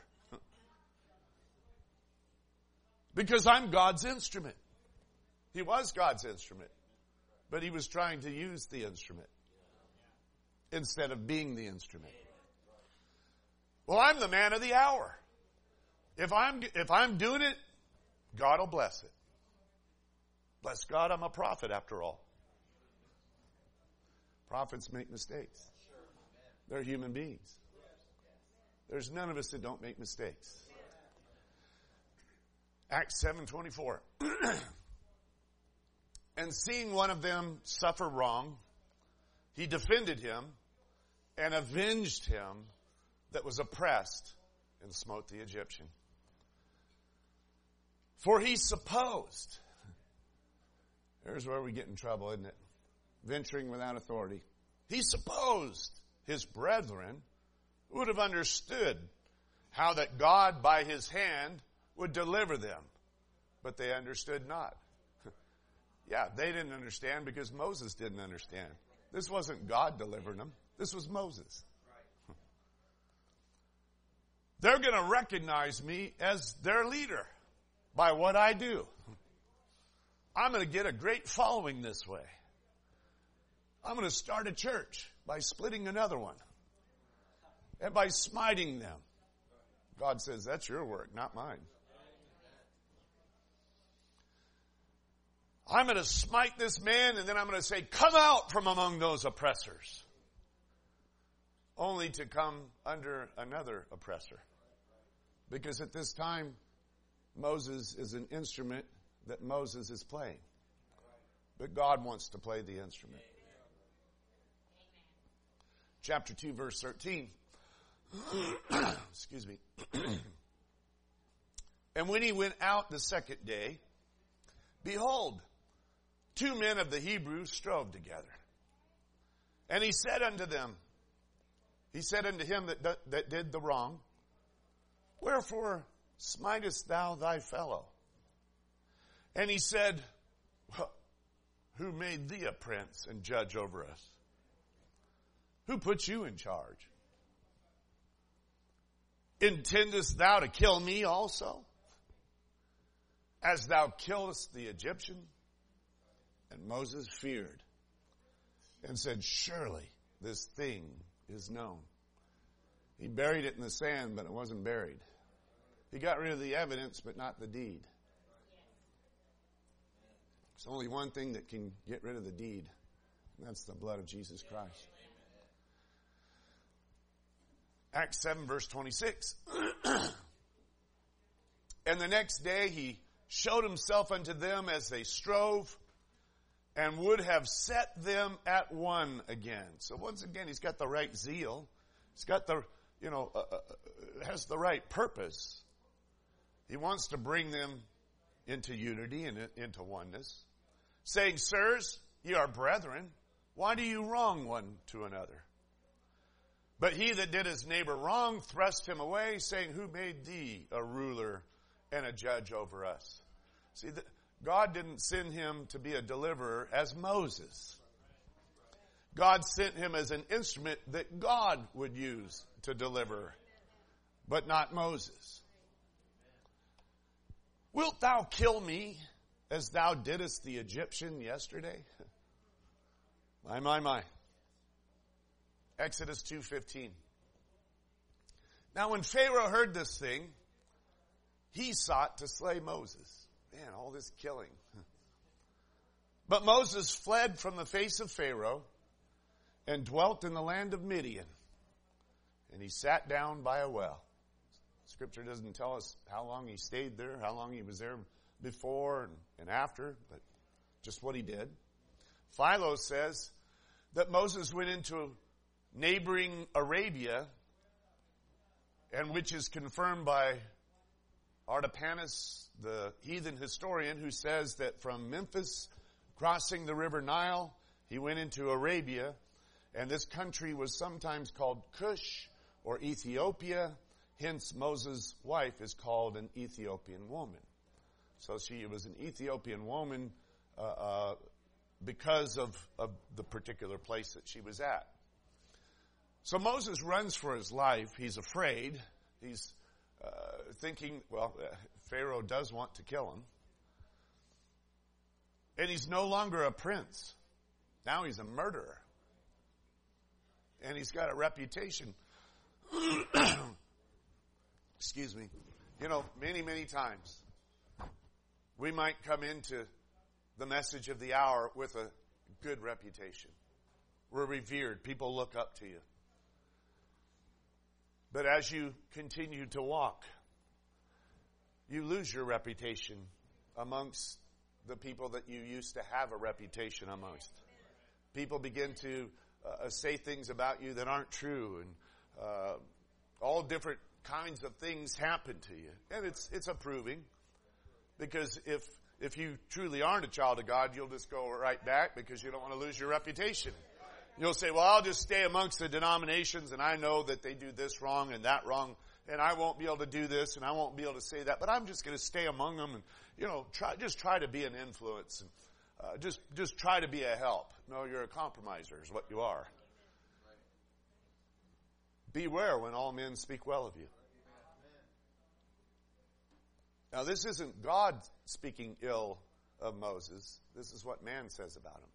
Because I'm God's instrument. He was God's instrument. But he was trying to use the instrument instead of being the instrument. Well, I'm the man of the hour. If I'm, if I'm doing it, God will bless it. Bless God, I'm a prophet after all. Prophets make mistakes. They're human beings. There's none of us that don't make mistakes. Acts seven twenty-four. And seeing one of them suffer wrong, he defended him and avenged him that was oppressed and smote the Egyptian. For he supposed, there's where we get in trouble, isn't it? Venturing without authority. He supposed his brethren would have understood how that God by his hand would deliver them. But they understood not. Yeah, they didn't understand because Moses didn't understand. This wasn't God delivering them. This was Moses. They're going to recognize me as their leader by what I do. I'm going to get a great following this way. I'm going to start a church by splitting another one and by smiting them. God says, that's your work, not mine. I'm going to smite this man and then I'm going to say, come out from among those oppressors. Only to come under another oppressor. Because at this time, Moses is an instrument that Moses is playing. But God wants to play the instrument. Chapter two, verse thirteen. Excuse me. And when he went out the second day, behold, two men of the Hebrews strove together. And he said unto them, he said unto him that, that did the wrong, wherefore smitest thou thy fellow? And he said, well, who made thee a prince and judge over us? Who put you in charge? Intendest thou to kill me also, as thou killest the Egyptian? And Moses feared and said, surely this thing is known. He buried it in the sand, but it wasn't buried. He got rid of the evidence, but not the deed. There's only one thing that can get rid of the deed, and that's the blood of Jesus Christ. Acts seven, verse twenty-six. And the next day he showed himself unto them as they strove, and would have set them at one again. So once again, he's got the right zeal. He's got the, you know, uh, uh, has the right purpose. He wants to bring them into unity and into oneness. Saying, sirs, ye are brethren. Why do you wrong one to another? But he that did his neighbor wrong thrust him away, saying, who made thee a ruler and a judge over us? See, the, God didn't send him to be a deliverer as Moses. God sent him as an instrument that God would use to deliver, but not Moses. Wilt thou kill me as thou didst the Egyptian yesterday? My, my, my. Exodus two fifteen. Now when Pharaoh heard this thing, he sought to slay Moses. Man, all this killing. But Moses fled from the face of Pharaoh and dwelt in the land of Midian. And he sat down by a well. Scripture doesn't tell us how long he stayed there, how long he was there before and, and after, but just what he did. Philo says that Moses went into neighboring Arabia, and which is confirmed by Artapanus, the heathen historian, who says that from Memphis, crossing the river Nile, he went into Arabia, and this country was sometimes called Cush or Ethiopia. Hence, Moses' wife is called an Ethiopian woman. So she was an Ethiopian woman uh, uh, because of, of the particular place that she was at. So Moses runs for his life. He's afraid. He's uh, thinking, well, uh, Pharaoh does want to kill him. And he's no longer a prince. Now he's a murderer. And he's got a reputation. Excuse me. You know, many, many times we might come into the message of the hour with a good reputation. We're revered. People look up to you. But as you continue to walk, you lose your reputation amongst the people that you used to have a reputation amongst. People begin to uh, say things about you that aren't true, and uh, all different kinds of things happen to you. And it's it's approving, because if if you truly aren't a child of God, you'll just go right back because you don't want to lose your reputation. You'll say, well, I'll just stay amongst the denominations, and I know that they do this wrong and that wrong, and I won't be able to do this, and I won't be able to say that, but I'm just going to stay among them and, you know, try, just try to be an influence, and uh, just, just try to be a help. No, you're a compromiser is what you are. Beware when all men speak well of you. Now, this isn't God speaking ill of Moses. This is what man says about him.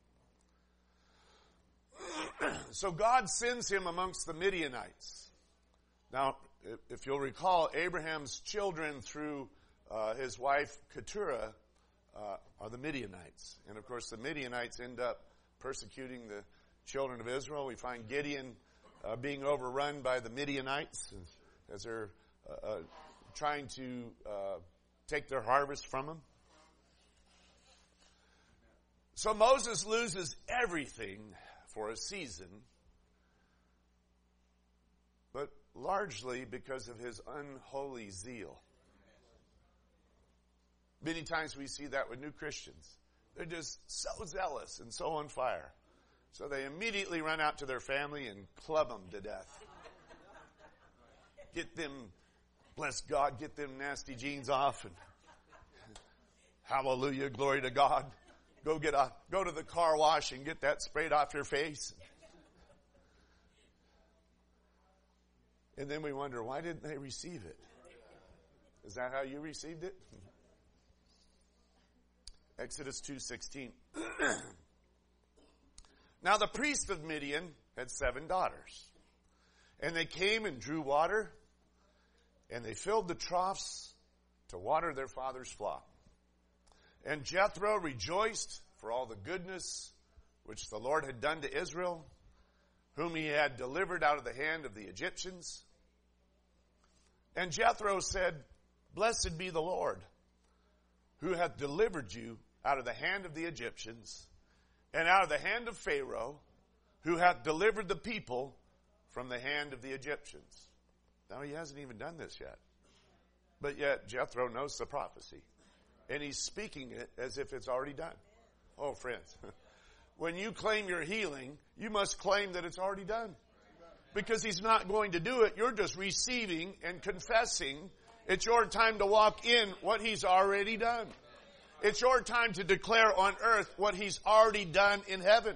So God sends him amongst the Midianites. Now, if you'll recall, Abraham's children through uh, his wife Keturah uh, are the Midianites. And of course, the Midianites end up persecuting the children of Israel. We find Gideon uh, being overrun by the Midianites as, as they're uh, uh, trying to uh, take their harvest from them. So Moses loses everything for a season, but largely because of his unholy zeal. Many times we see that with new Christians. They're just so zealous and so on fire. So they immediately run out to their family and club them to death. Get them, bless God, get them nasty jeans off and hallelujah, glory to God. Go get a, go to the car wash and get that sprayed off your face. And then we wonder, why didn't they receive it? Is that how you received it? Exodus two sixteen. Now the priest of Midian had seven daughters. And they came and drew water, and they filled the troughs to water their father's flock. And Jethro rejoiced for all the goodness which the Lord had done to Israel, whom he had delivered out of the hand of the Egyptians. And Jethro said, Blessed be the Lord, who hath delivered you out of the hand of the Egyptians, and out of the hand of Pharaoh, who hath delivered the people from the hand of the Egyptians. Now he hasn't even done this yet. But yet Jethro knows the prophecy. And he's speaking it as if it's already done. Oh, friends, when you claim your healing, you must claim that it's already done. Because he's not going to do it. You're just receiving and confessing. It's your time to walk in what he's already done. It's your time to declare on earth what he's already done in heaven.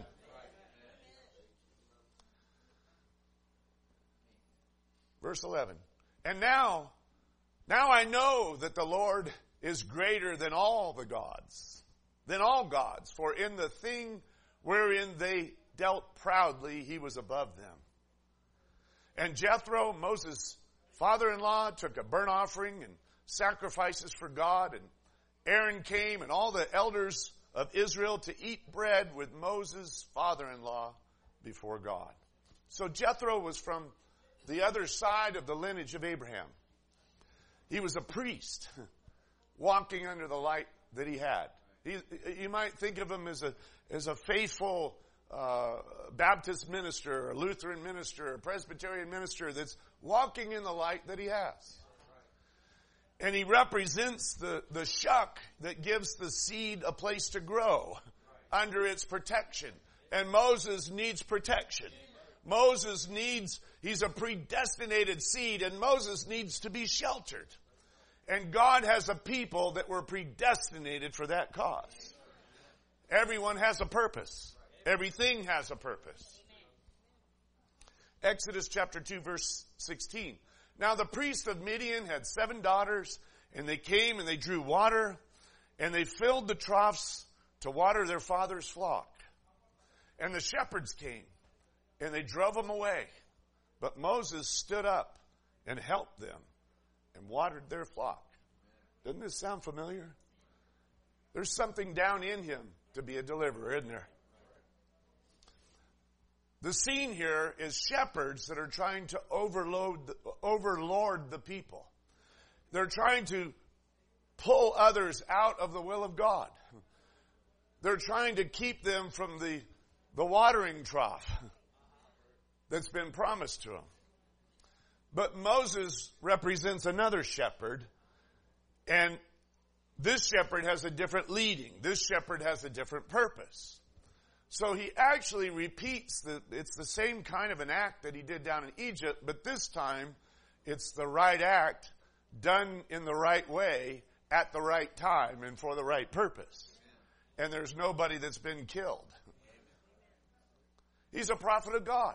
Verse eleven. And now, now I know that the Lord is greater than all the gods, than all gods. For in the thing wherein they dealt proudly, he was above them. And Jethro, Moses' father-in-law, took a burnt offering and sacrifices for God. And Aaron came and all the elders of Israel to eat bread with Moses' father-in-law before God. So Jethro was from the other side of the lineage of Abraham. He was a priest walking under the light that he had. He, you might think of him as a, as a faithful uh, Baptist minister, or Lutheran minister, or Presbyterian minister that's walking in the light that he has. And he represents the, the shuck that gives the seed a place to grow under its protection. And Moses needs protection. Moses needs, he's a predestinated seed, and Moses needs to be sheltered. And God has a people that were predestinated for that cause. Everyone has a purpose. Everything has a purpose. Exodus chapter two, verse sixteen. Now the priest of Midian had seven daughters, and they came and they drew water, and they filled the troughs to water their father's flock. And the shepherds came, and they drove them away. But Moses stood up and helped them and watered their flock. Doesn't this sound familiar? There's something down in him to be a deliverer, isn't there? The scene here is shepherds that are trying to overload, overlord the people. They're trying to pull others out of the will of God. They're trying to keep them from the, the watering trough that's been promised to them. But Moses represents another shepherd, and this shepherd has a different leading. This shepherd has a different purpose. So he actually repeats the, it's the same kind of an act that he did down in Egypt, but this time it's the right act done in the right way at the right time and for the right purpose. And there's nobody that's been killed. He's a prophet of God.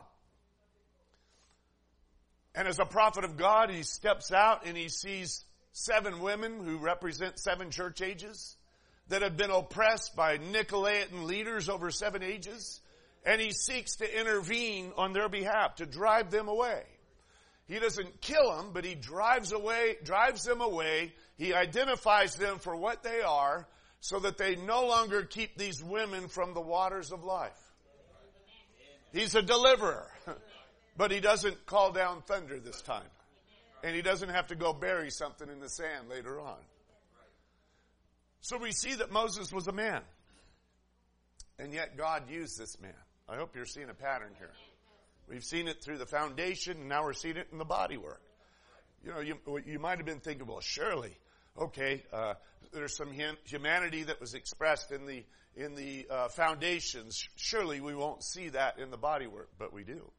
And as a prophet of God, he steps out and he sees seven women who represent seven church ages that have been oppressed by Nicolaitan leaders over seven ages. And he seeks to intervene on their behalf, to drive them away. He doesn't kill them, but he drives away, drives them away. He identifies them for what they are so that they no longer keep these women from the waters of life. He's a deliverer. But he doesn't call down thunder this time. And he doesn't have to go bury something in the sand later on. So we see that Moses was a man. And yet God used this man. I hope you're seeing a pattern here. We've seen it through the foundation, and now we're seeing it in the body work. You know, you, you might have been thinking, well, surely Okay, uh, there's some humanity that was expressed in the in the uh, foundations. Surely we won't see that in the bodywork, but we do.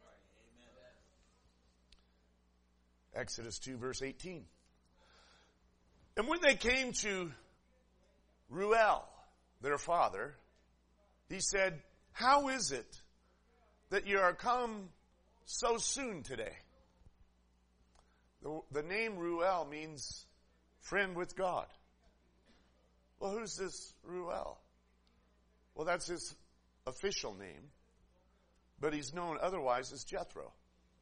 Exodus two, verse eighteen. And when they came to Reuel, their father, he said, "How is it that you are come so soon today?" The, the name Reuel means friend with God. Well, who's this Reuel? Well, that's his official name, but he's known otherwise as Jethro.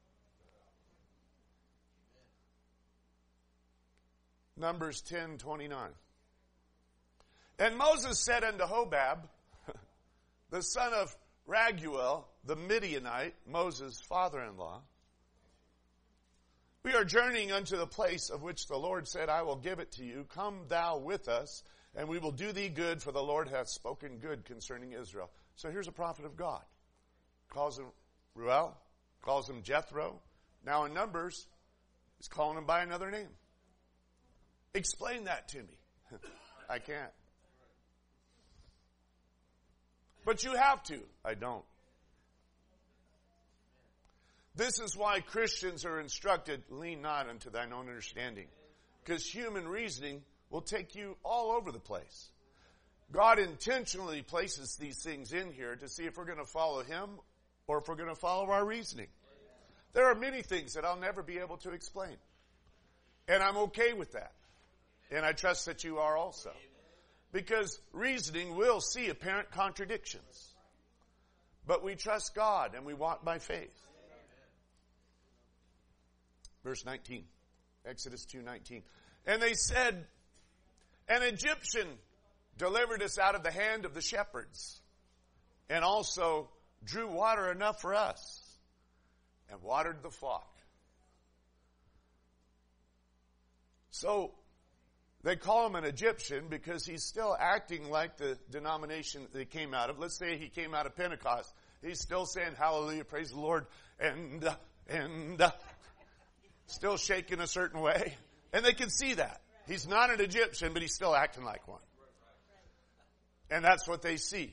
Numbers ten twenty-nine. And Moses said unto Hobab, the son of Raguel, the Midianite, Moses' father-in-law, "We are journeying unto the place of which the Lord said, I will give it to you. Come thou with us, and we will do thee good, for the Lord hath spoken good concerning Israel." So here's a prophet of God. Calls him Reuel, calls him Jethro. Now in Numbers, he's calling him by another name. Explain that to me. I can't. But you have to. I don't. This is why Christians are instructed, lean not unto thine own understanding. Because human reasoning will take you all over the place. God intentionally places these things in here to see if we're going to follow Him or if we're going to follow our reasoning. There are many things that I'll never be able to explain. And I'm okay with that. And I trust that you are also. Because reasoning will see apparent contradictions. But we trust God and we walk by faith. Verse nineteen. Exodus two nineteen. And they said, "An Egyptian delivered us out of the hand of the shepherds, and also drew water enough for us, and watered the flock." So, they call him an Egyptian because he's still acting like the denomination that he came out of. Let's say he came out of Pentecost. He's still saying, "Hallelujah, praise the Lord," and, uh, and, uh, still shaking a certain way. And they can see that. He's not an Egyptian, but he's still acting like one. And that's what they see.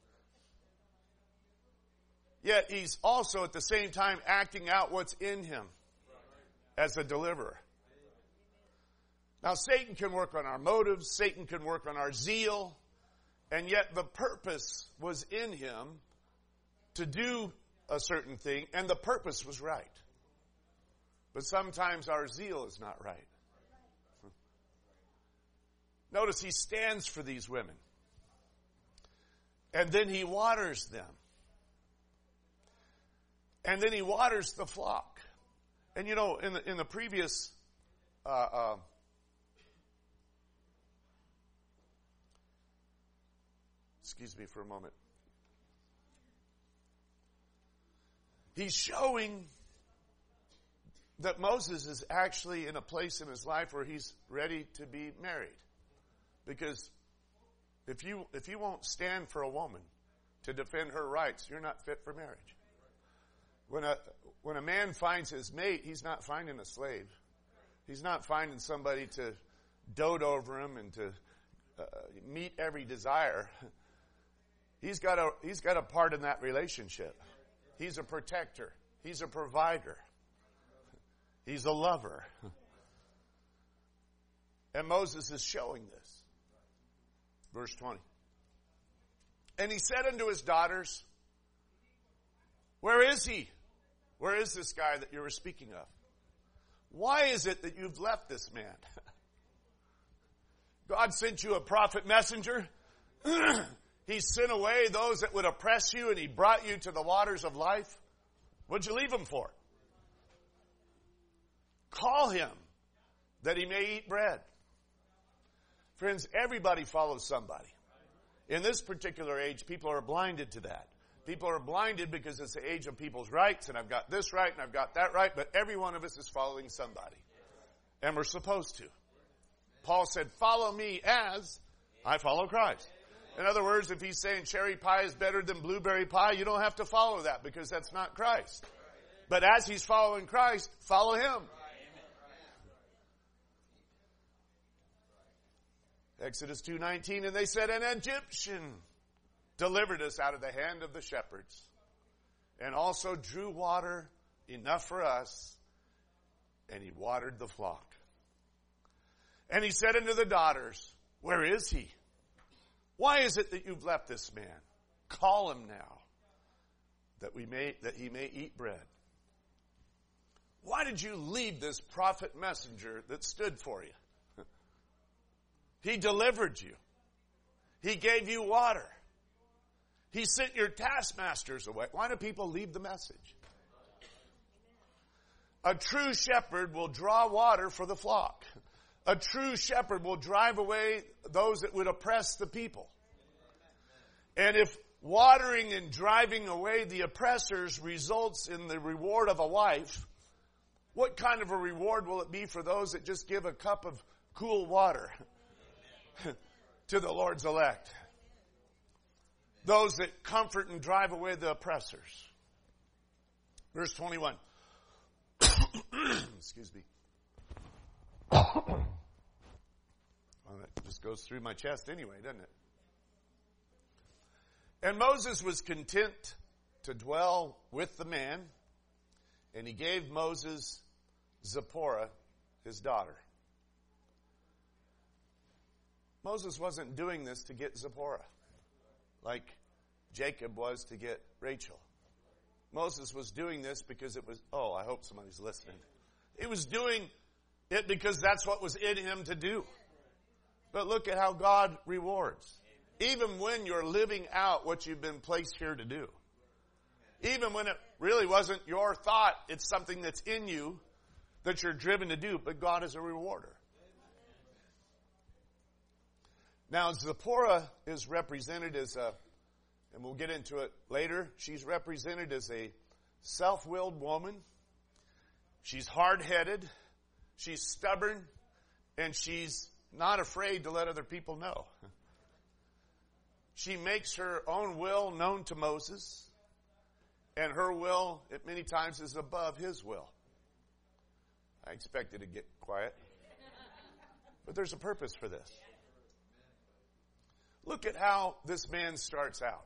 Yet he's also at the same time acting out what's in him as a deliverer. Now, Satan can work on our motives. Satan can work on our zeal. And yet the purpose was in him to do a certain thing, and the purpose was right. But sometimes our zeal is not right. Notice he stands for these women. And then he waters them. And then he waters the flock. And you know, in the, in the previous uh, uh, excuse me for a moment. He's showing that Moses is actually in a place in his life where he's ready to be married. Because if you if you won't stand for a woman to defend her rights, you're not fit for marriage. When a when a man finds his mate, he's not finding a slave. He's not finding somebody to dote over him and to uh, meet every desire. He's got a he's got a part in that relationship. He's a protector. He's a provider. He's a lover. And Moses is showing this. Verse twenty. And he said unto his daughters, "Where is he? Where is this guy that you were speaking of? Why is it that you've left this man? God sent you a prophet messenger. He sent away those that would oppress you, and he brought you to the waters of life. What'd you leave him for? Call him that he may eat bread." Friends, everybody follows somebody. In this particular age, people are blinded to that. People are blinded because it's the age of people's rights, and I've got this right and I've got that right, but every one of us is following somebody. And we're supposed to. Paul said, "Follow me as I follow Christ." In other words, if he's saying cherry pie is better than blueberry pie, you don't have to follow that because that's not Christ. But as he's following Christ, follow him. Exodus two nineteen, and they said, an Egyptian delivered us out of the hand of the shepherds, and also drew water enough for us, and he watered the flock. And he said unto the daughters, where is he? Why is it that you've left this man? Call him now, that we may, that he may eat bread. Why did you leave this prophet messenger that stood for you? He delivered you. He gave you water. He sent your taskmasters away. Why do people leave the message? A true shepherd will draw water for the flock. A true shepherd will drive away those that would oppress the people. And if watering and driving away the oppressors results in the reward of a wife, what kind of a reward will it be for those that just give a cup of cool water to the Lord's elect? Those that comfort and drive away the oppressors. Verse twenty-one. Excuse me. Well, that just goes through my chest anyway, doesn't it? And Moses was content to dwell with the man, and he gave Moses Zipporah, his daughter. Moses wasn't doing this to get Zipporah, like Jacob was to get Rachel. Moses was doing this because it was, oh, I hope somebody's listening. He was doing it because that's what was in him to do. But look at how God rewards. Even when you're living out what you've been placed here to do. Even when it really wasn't your thought, it's something that's in you that you're driven to do, but God is a rewarder. Now, Zipporah is represented as a, and we'll get into it later, she's represented as a self-willed woman. She's hard-headed, she's stubborn, and she's not afraid to let other people know. She makes her own will known to Moses, and her will, at many times, is above his will. I expected to get quiet. But there's a purpose for this. Look at how this man starts out.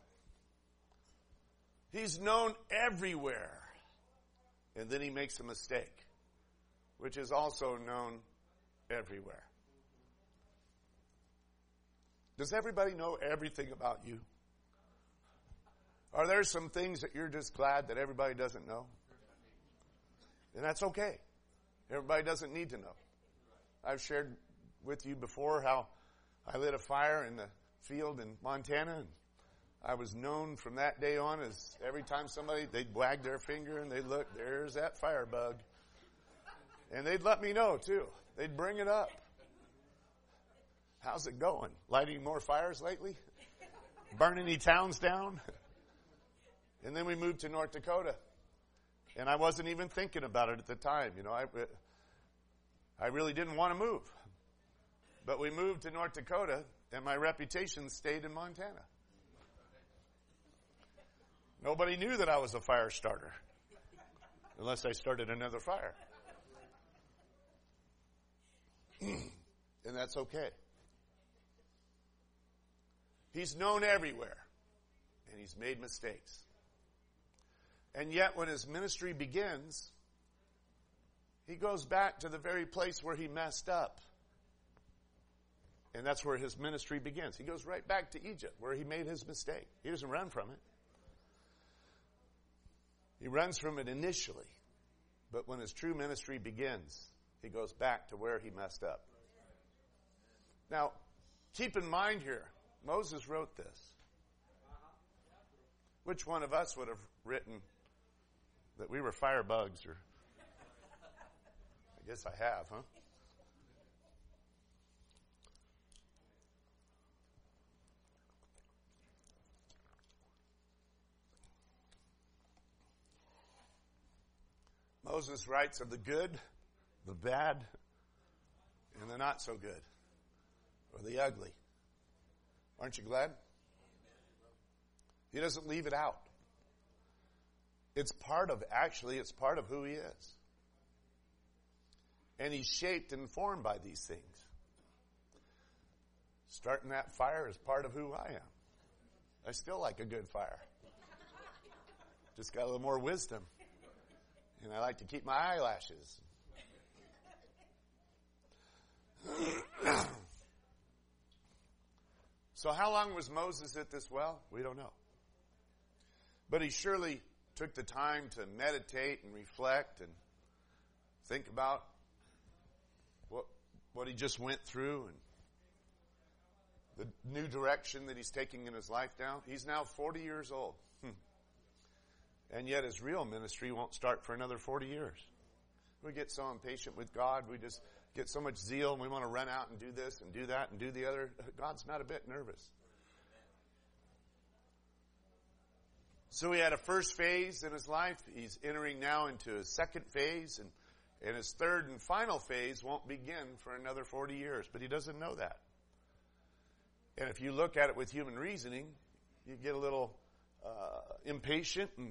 He's known everywhere. And then he makes a mistake, which is also known everywhere. Does everybody know everything about you? Are there some things that you're just glad that everybody doesn't know? And that's okay. Everybody doesn't need to know. I've shared with you before how I lit a fire in the field in Montana, and I was known from that day on as every time somebody, they'd wag their finger and they'd look, there's that fire bug. And they'd let me know too. They'd bring it up. How's it going? Lighting more fires lately? Burn any towns down? And then we moved to North Dakota. And I wasn't even thinking about it at the time. You know, I, I really didn't want to move. But we moved to North Dakota, and my reputation stayed in Montana. Nobody knew that I was a fire starter. Unless I started another fire. And that's okay. He's known everywhere. And he's made mistakes. And yet when his ministry begins, he goes back to the very place where he messed up. And that's where his ministry begins. He goes right back to Egypt where he made his mistake. He doesn't run from it. He runs from it initially. But when his true ministry begins, he goes back to where he messed up. Now, keep in mind here, Moses wrote this. Which one of us would have written that we were firebugs? Or I guess I have, huh? Moses writes of the good, the bad, and the not so good, or the ugly. Aren't you glad? He doesn't leave it out. It's part of, actually, it's part of who he is. And he's shaped and formed by these things. Starting that fire is part of who I am. I still like a good fire. Just got a little more wisdom. And I like to keep my eyelashes. So how long was Moses at this well? We don't know. But he surely took the time to meditate and reflect and think about what what he just went through and the new direction that he's taking in his life now. He's now forty years old. Hmm. And yet his real ministry won't start for another forty years. We get so impatient with God. We just get so much zeal and we want to run out and do this and do that and do the other. God's not a bit nervous. So he had a first phase in his life. He's entering now into a second phase, and, and his third and final phase won't begin for another forty years, but he doesn't know that. And if you look at it with human reasoning, you get a little uh, impatient, and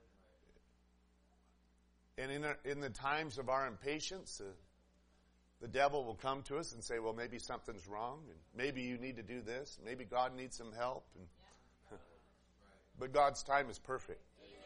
and in, our, in the times of our impatience, uh, the devil will come to us and say, well, maybe something's wrong, and maybe you need to do this, maybe God needs some help, and but God's time is perfect.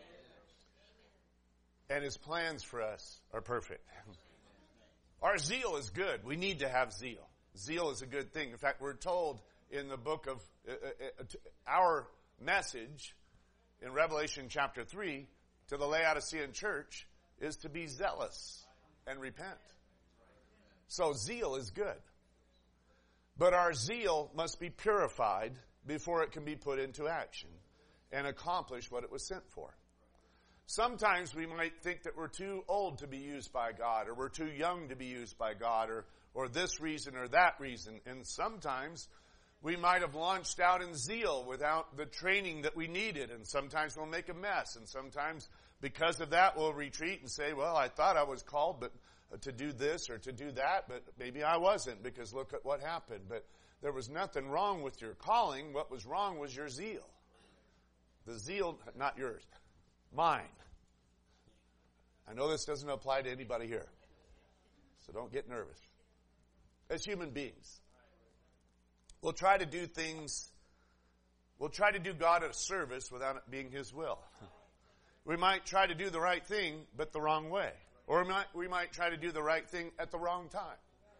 And His plans for us are perfect. Our zeal is good. We need to have zeal. Zeal is a good thing. In fact, we're told in the book of uh, uh, our message in Revelation chapter three to the Laodicean church is to be zealous and repent. So zeal is good. But our zeal must be purified before it can be put into action and accomplish what it was sent for. Sometimes we might think that we're too old to be used by God, or we're too young to be used by God, or, or this reason or that reason. And sometimes we might have launched out in zeal without the training that we needed, and sometimes we'll make a mess, and sometimes because of that we'll retreat and say, well, I thought I was called but to do this or to do that, but maybe I wasn't, because look at what happened. But there was nothing wrong with your calling. What was wrong was your zeal. The zeal, not yours, mine. I know this doesn't apply to anybody here, so don't get nervous. As human beings, we'll try to do things, we'll try to do God a service without it being His will. We might try to do the right thing, but the wrong way. Or we might, we might try to do the right thing at the wrong time.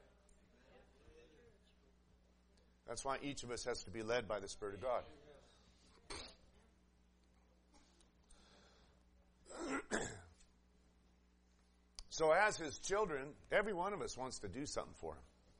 That's why each of us has to be led by the Spirit of God. So as His children, every one of us wants to do something for Him.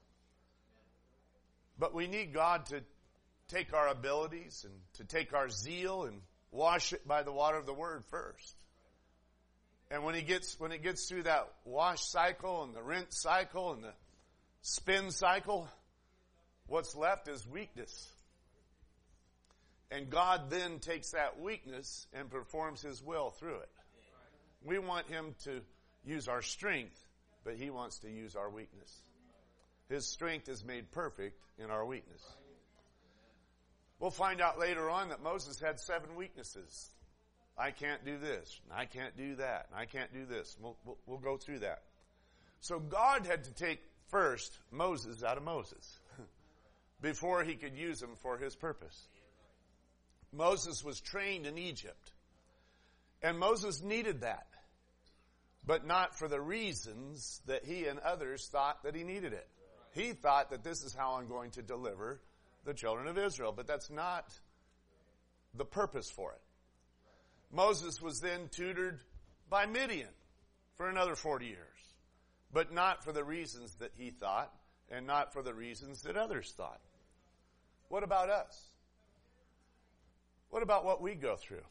But we need God to take our abilities and to take our zeal and wash it by the water of the Word first. And when he gets, when it gets through that wash cycle and the rinse cycle and the spin cycle, what's left is weakness. And God then takes that weakness and performs His will through it. We want Him to use our strength, but He wants to use our weakness. His strength is made perfect in our weakness. We'll find out later on that Moses had seven weaknesses. I can't do this, and I can't do that, and I can't do this. We'll, we'll, we'll go through that. So God had to take first Moses out of Moses before He could use him for His purpose. Moses was trained in Egypt, and Moses needed that, but not for the reasons that he and others thought that he needed it. He thought that this is how I'm going to deliver the children of Israel, but that's not the purpose for it. Moses was then tutored by Midian for another forty years, but not for the reasons that he thought and not for the reasons that others thought. What about us? What about what we go through?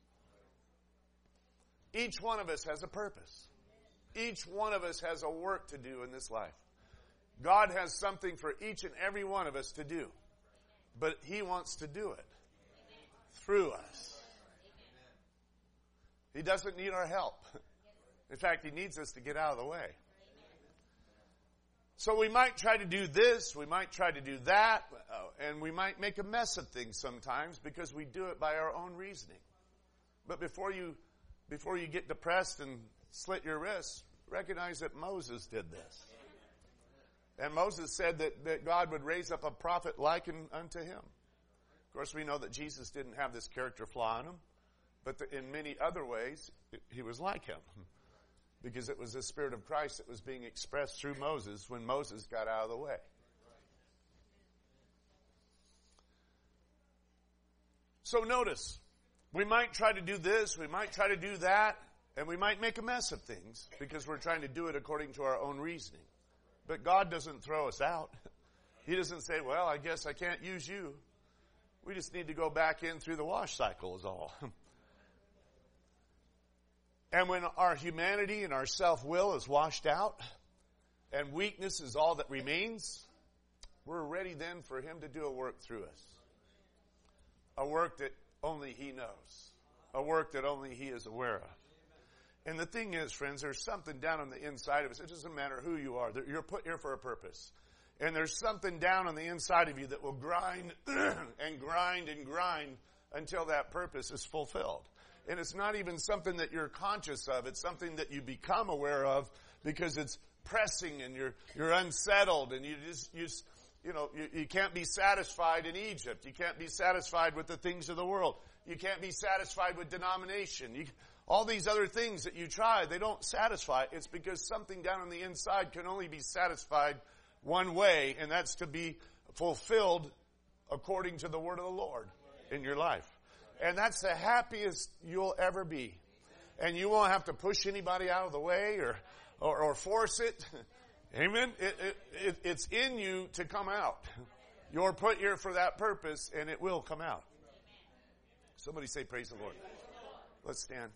Each one of us has a purpose. Each one of us has a work to do in this life. God has something for each and every one of us to do, but He wants to do it through us. He doesn't need our help. In fact, He needs us to get out of the way. So we might try to do this, we might try to do that, and we might make a mess of things sometimes because we do it by our own reasoning. But before you, before you get depressed and slit your wrists, recognize that Moses did this. And Moses said that, that God would raise up a prophet like unto him. Of course, we know that Jesus didn't have this character flaw in him, but the, in many other ways, he was like him. Because it was the Spirit of Christ that was being expressed through Moses when Moses got out of the way. So notice, we might try to do this, we might try to do that, and we might make a mess of things because we're trying to do it according to our own reasoning. But God doesn't throw us out. He doesn't say, well, I guess I can't use you. We just need to go back in through the wash cycle is all. And when our humanity and our self-will is washed out and weakness is all that remains, we're ready then for Him to do a work through us. A work that only He knows. A work that only He is aware of. And the thing is, friends, there's something down on the inside of us. It doesn't matter who you are. You're put here for a purpose. And there's something down on the inside of you that will grind and grind and grind until that purpose is fulfilled. And it's not even something that you're conscious of. It's something that you become aware of because it's pressing and you're you're unsettled and you just you just, you know you, you can't be satisfied in Egypt. You can't be satisfied with the things of the world. You can't be satisfied with denomination. You, all these other things that you try, they don't satisfy. It's because something down on the inside can only be satisfied one way, and that's to be fulfilled according to the word of the Lord in your life. And that's the happiest you'll ever be. And you won't have to push anybody out of the way or or, or force it. Amen? It, it, it, it's in you to come out. You're put here for that purpose, and it will come out. Somebody say, praise the Lord. Let's stand.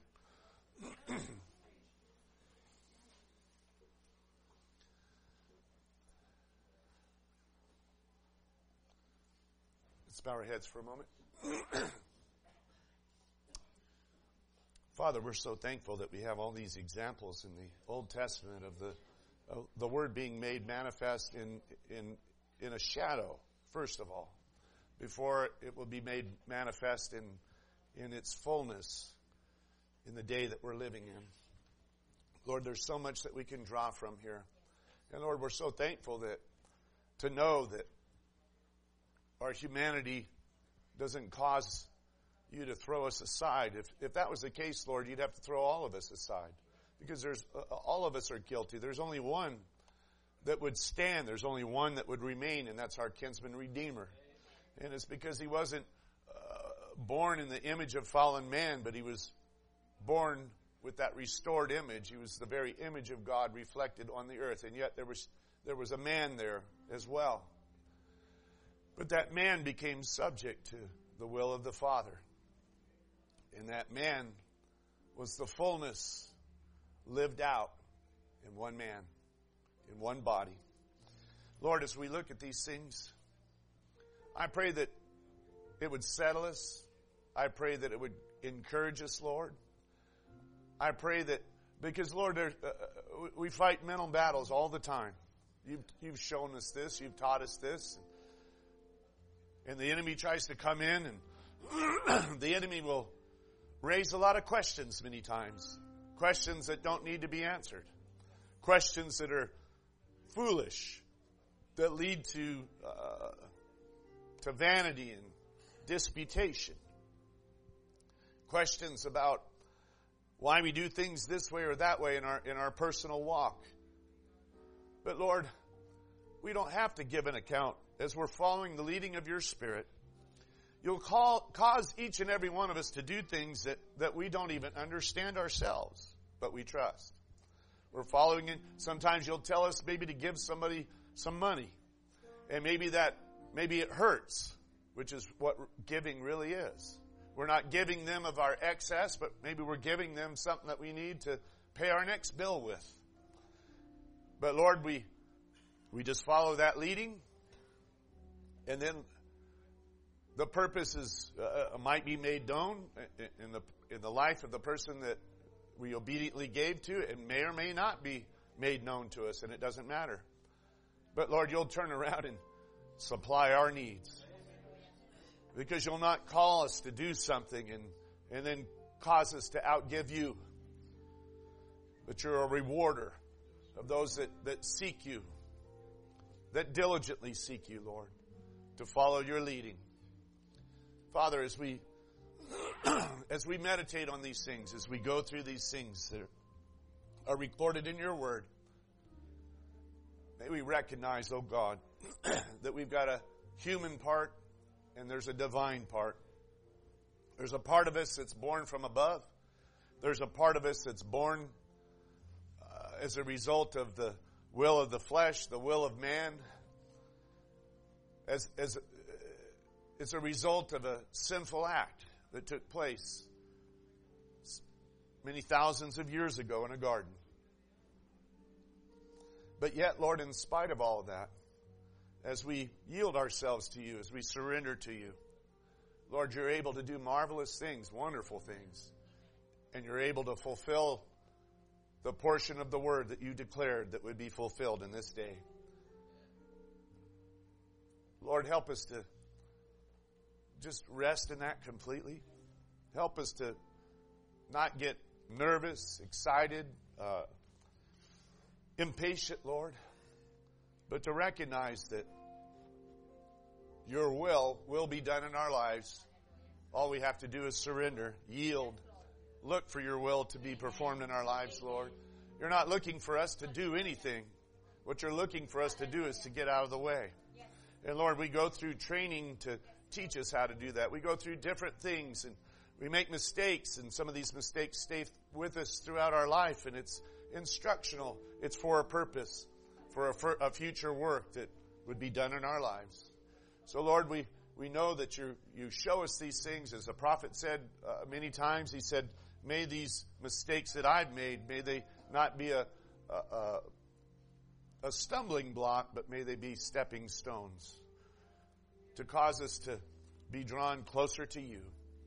Let's bow our heads for a moment. Father, we're so thankful that we have all these examples in the Old Testament of the of the Word being made manifest in in in a shadow, first of all, before it will be made manifest in in its fullness in the day that we're living in. Lord, there's so much that we can draw from here. And Lord, we're so thankful that to know that our humanity doesn't cause you to throw us aside. If if that was the case, Lord, you'd have to throw all of us aside. Because there's uh, all of us are guilty. There's only one that would stand. There's only one that would remain, and that's our kinsman redeemer. And it's because he wasn't uh, born in the image of fallen man, but he was born with that restored image. He was the very image of God reflected on the earth. And yet there was there was a man there as well. But that man became subject to the will of the Father. And that man was the fullness lived out in one man, in one body. Lord, as we look at these things, I pray that it would settle us. I pray that it would encourage us, Lord. I pray that, because Lord, there, uh, we fight mental battles all the time. You've, you've shown us this. You've taught us this. And the enemy tries to come in, and the enemy will raise a lot of questions many times. Questions that don't need to be answered. Questions that are foolish, that lead to uh, to vanity and disputation. Questions about why we do things this way or that way in our in our personal walk. But Lord, we don't have to give an account as we're following the leading of your Spirit. You'll call, cause each and every one of us to do things that, that we don't even understand ourselves, but we trust. We're following it. Sometimes you'll tell us maybe to give somebody some money. And maybe that, maybe it hurts, which is what giving really is. We're not giving them of our excess, but maybe we're giving them something that we need to pay our next bill with. But Lord, we, we just follow that leading. And then the purpose is, uh, might be made known in the in the life of the person that we obediently gave to. It may or may not be made known to us, and it doesn't matter. But Lord, you'll turn around and supply our needs. Because you'll not call us to do something and, and then cause us to outgive you. But you're a rewarder of those that, that seek you that diligently seek you, Lord, to follow your leading. Father, as we as we meditate on these things, as we go through these things that are recorded in your word, may we recognize, oh God, that we've got a human part and there's a divine part. There's a part of us that's born from above. There's a part of us that's born uh, as a result of the will of the flesh, the will of man, as as uh, as a result of a sinful act that took place many thousands of years ago in a garden. But yet, Lord, in spite of all of that, as we yield ourselves to you, as we surrender to you, Lord, you're able to do marvelous things, wonderful things, and you're able to fulfill the portion of the word that you declared that would be fulfilled in this day. Lord, help us to just rest in that completely. Help us to not get nervous, excited, uh, impatient, Lord, but to recognize that your will will be done in our lives. All we have to do is surrender, yield, look for your will to be performed in our lives, Lord. You're not looking for us to do anything. What you're looking for us to do is to get out of the way. And Lord, we go through training to teach us how to do that. We go through different things and we make mistakes, and some of these mistakes stay with us throughout our life, and it's instructional. It's for a purpose, for a, a future work that would be done in our lives. So Lord, we, we know that you you show us these things. As the prophet said uh, many times, he said, may these mistakes that I've made, may they not be a, a, a, a stumbling block, but may they be stepping stones to cause us to be drawn closer to you.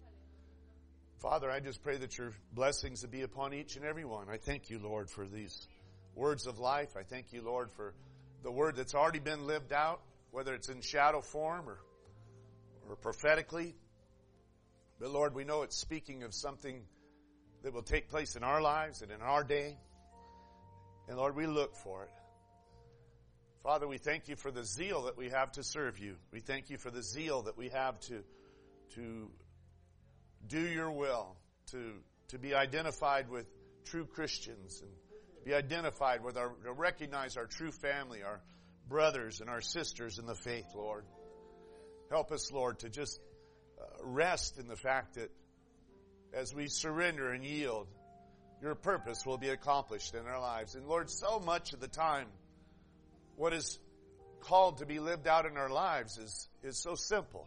Father, I just pray that your blessings would be upon each and every one. I thank you, Lord, for these words of life. I thank you, Lord, for the word that's already been lived out, whether it's in shadow form or, or prophetically. But Lord, we know it's speaking of something that will take place in our lives and in our day. And Lord, we look for it. Father, we thank you for the zeal that we have to serve you. We thank you for the zeal that we have to, to do your will, to, to be identified with true Christians and to be identified with our, to recognize our true family, our brothers and our sisters in the faith, Lord. Help us, Lord, to just uh, rest in the fact that as we surrender and yield, your purpose will be accomplished in our lives. And Lord, so much of the time, what is called to be lived out in our lives is, is so simple.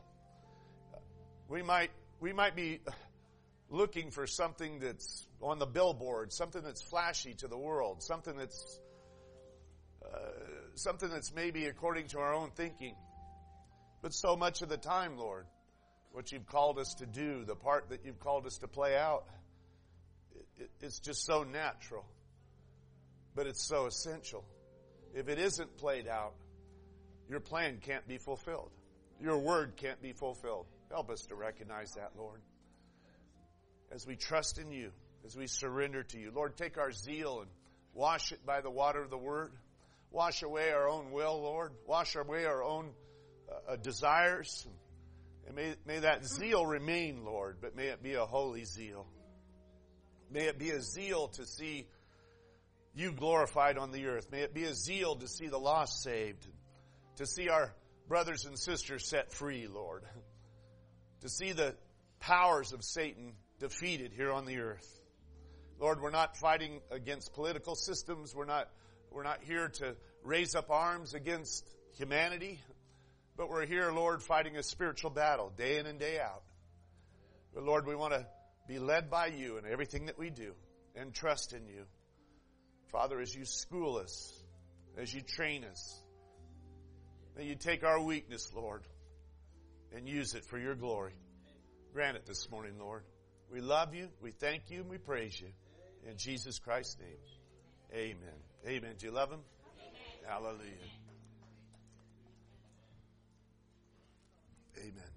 We might, we might be looking for something that's on the billboard, something that's flashy to the world, something that's, uh, something that's maybe according to our own thinking. But so much of the time, Lord, what you've called us to do, the part that you've called us to play out, it, it, it's just so natural. But it's so essential. If it isn't played out, your plan can't be fulfilled. Your word can't be fulfilled. Help us to recognize that, Lord. As we trust in you, as we surrender to you. Lord, take our zeal and wash it by the water of the word. Wash away our own will, Lord. Wash away our own uh, desires. And may, may that zeal remain, Lord, but may it be a holy zeal. May it be a zeal to see you glorified on the earth. May it be a zeal to see the lost saved, to see our brothers and sisters set free, Lord, to see the powers of Satan defeated here on the earth. Lord, we're not fighting against political systems. We're not, we're not here to raise up arms against humanity, but we're here, Lord, fighting a spiritual battle day in and day out. But Lord, we want to be led by you in everything that we do and trust in you. Father, as you school us, as you train us, may you take our weakness, Lord, and use it for your glory. Grant it this morning, Lord. We love you, we thank you, and we praise you. In Jesus Christ's name, amen. Amen. Do you love him? Amen. Hallelujah. Amen.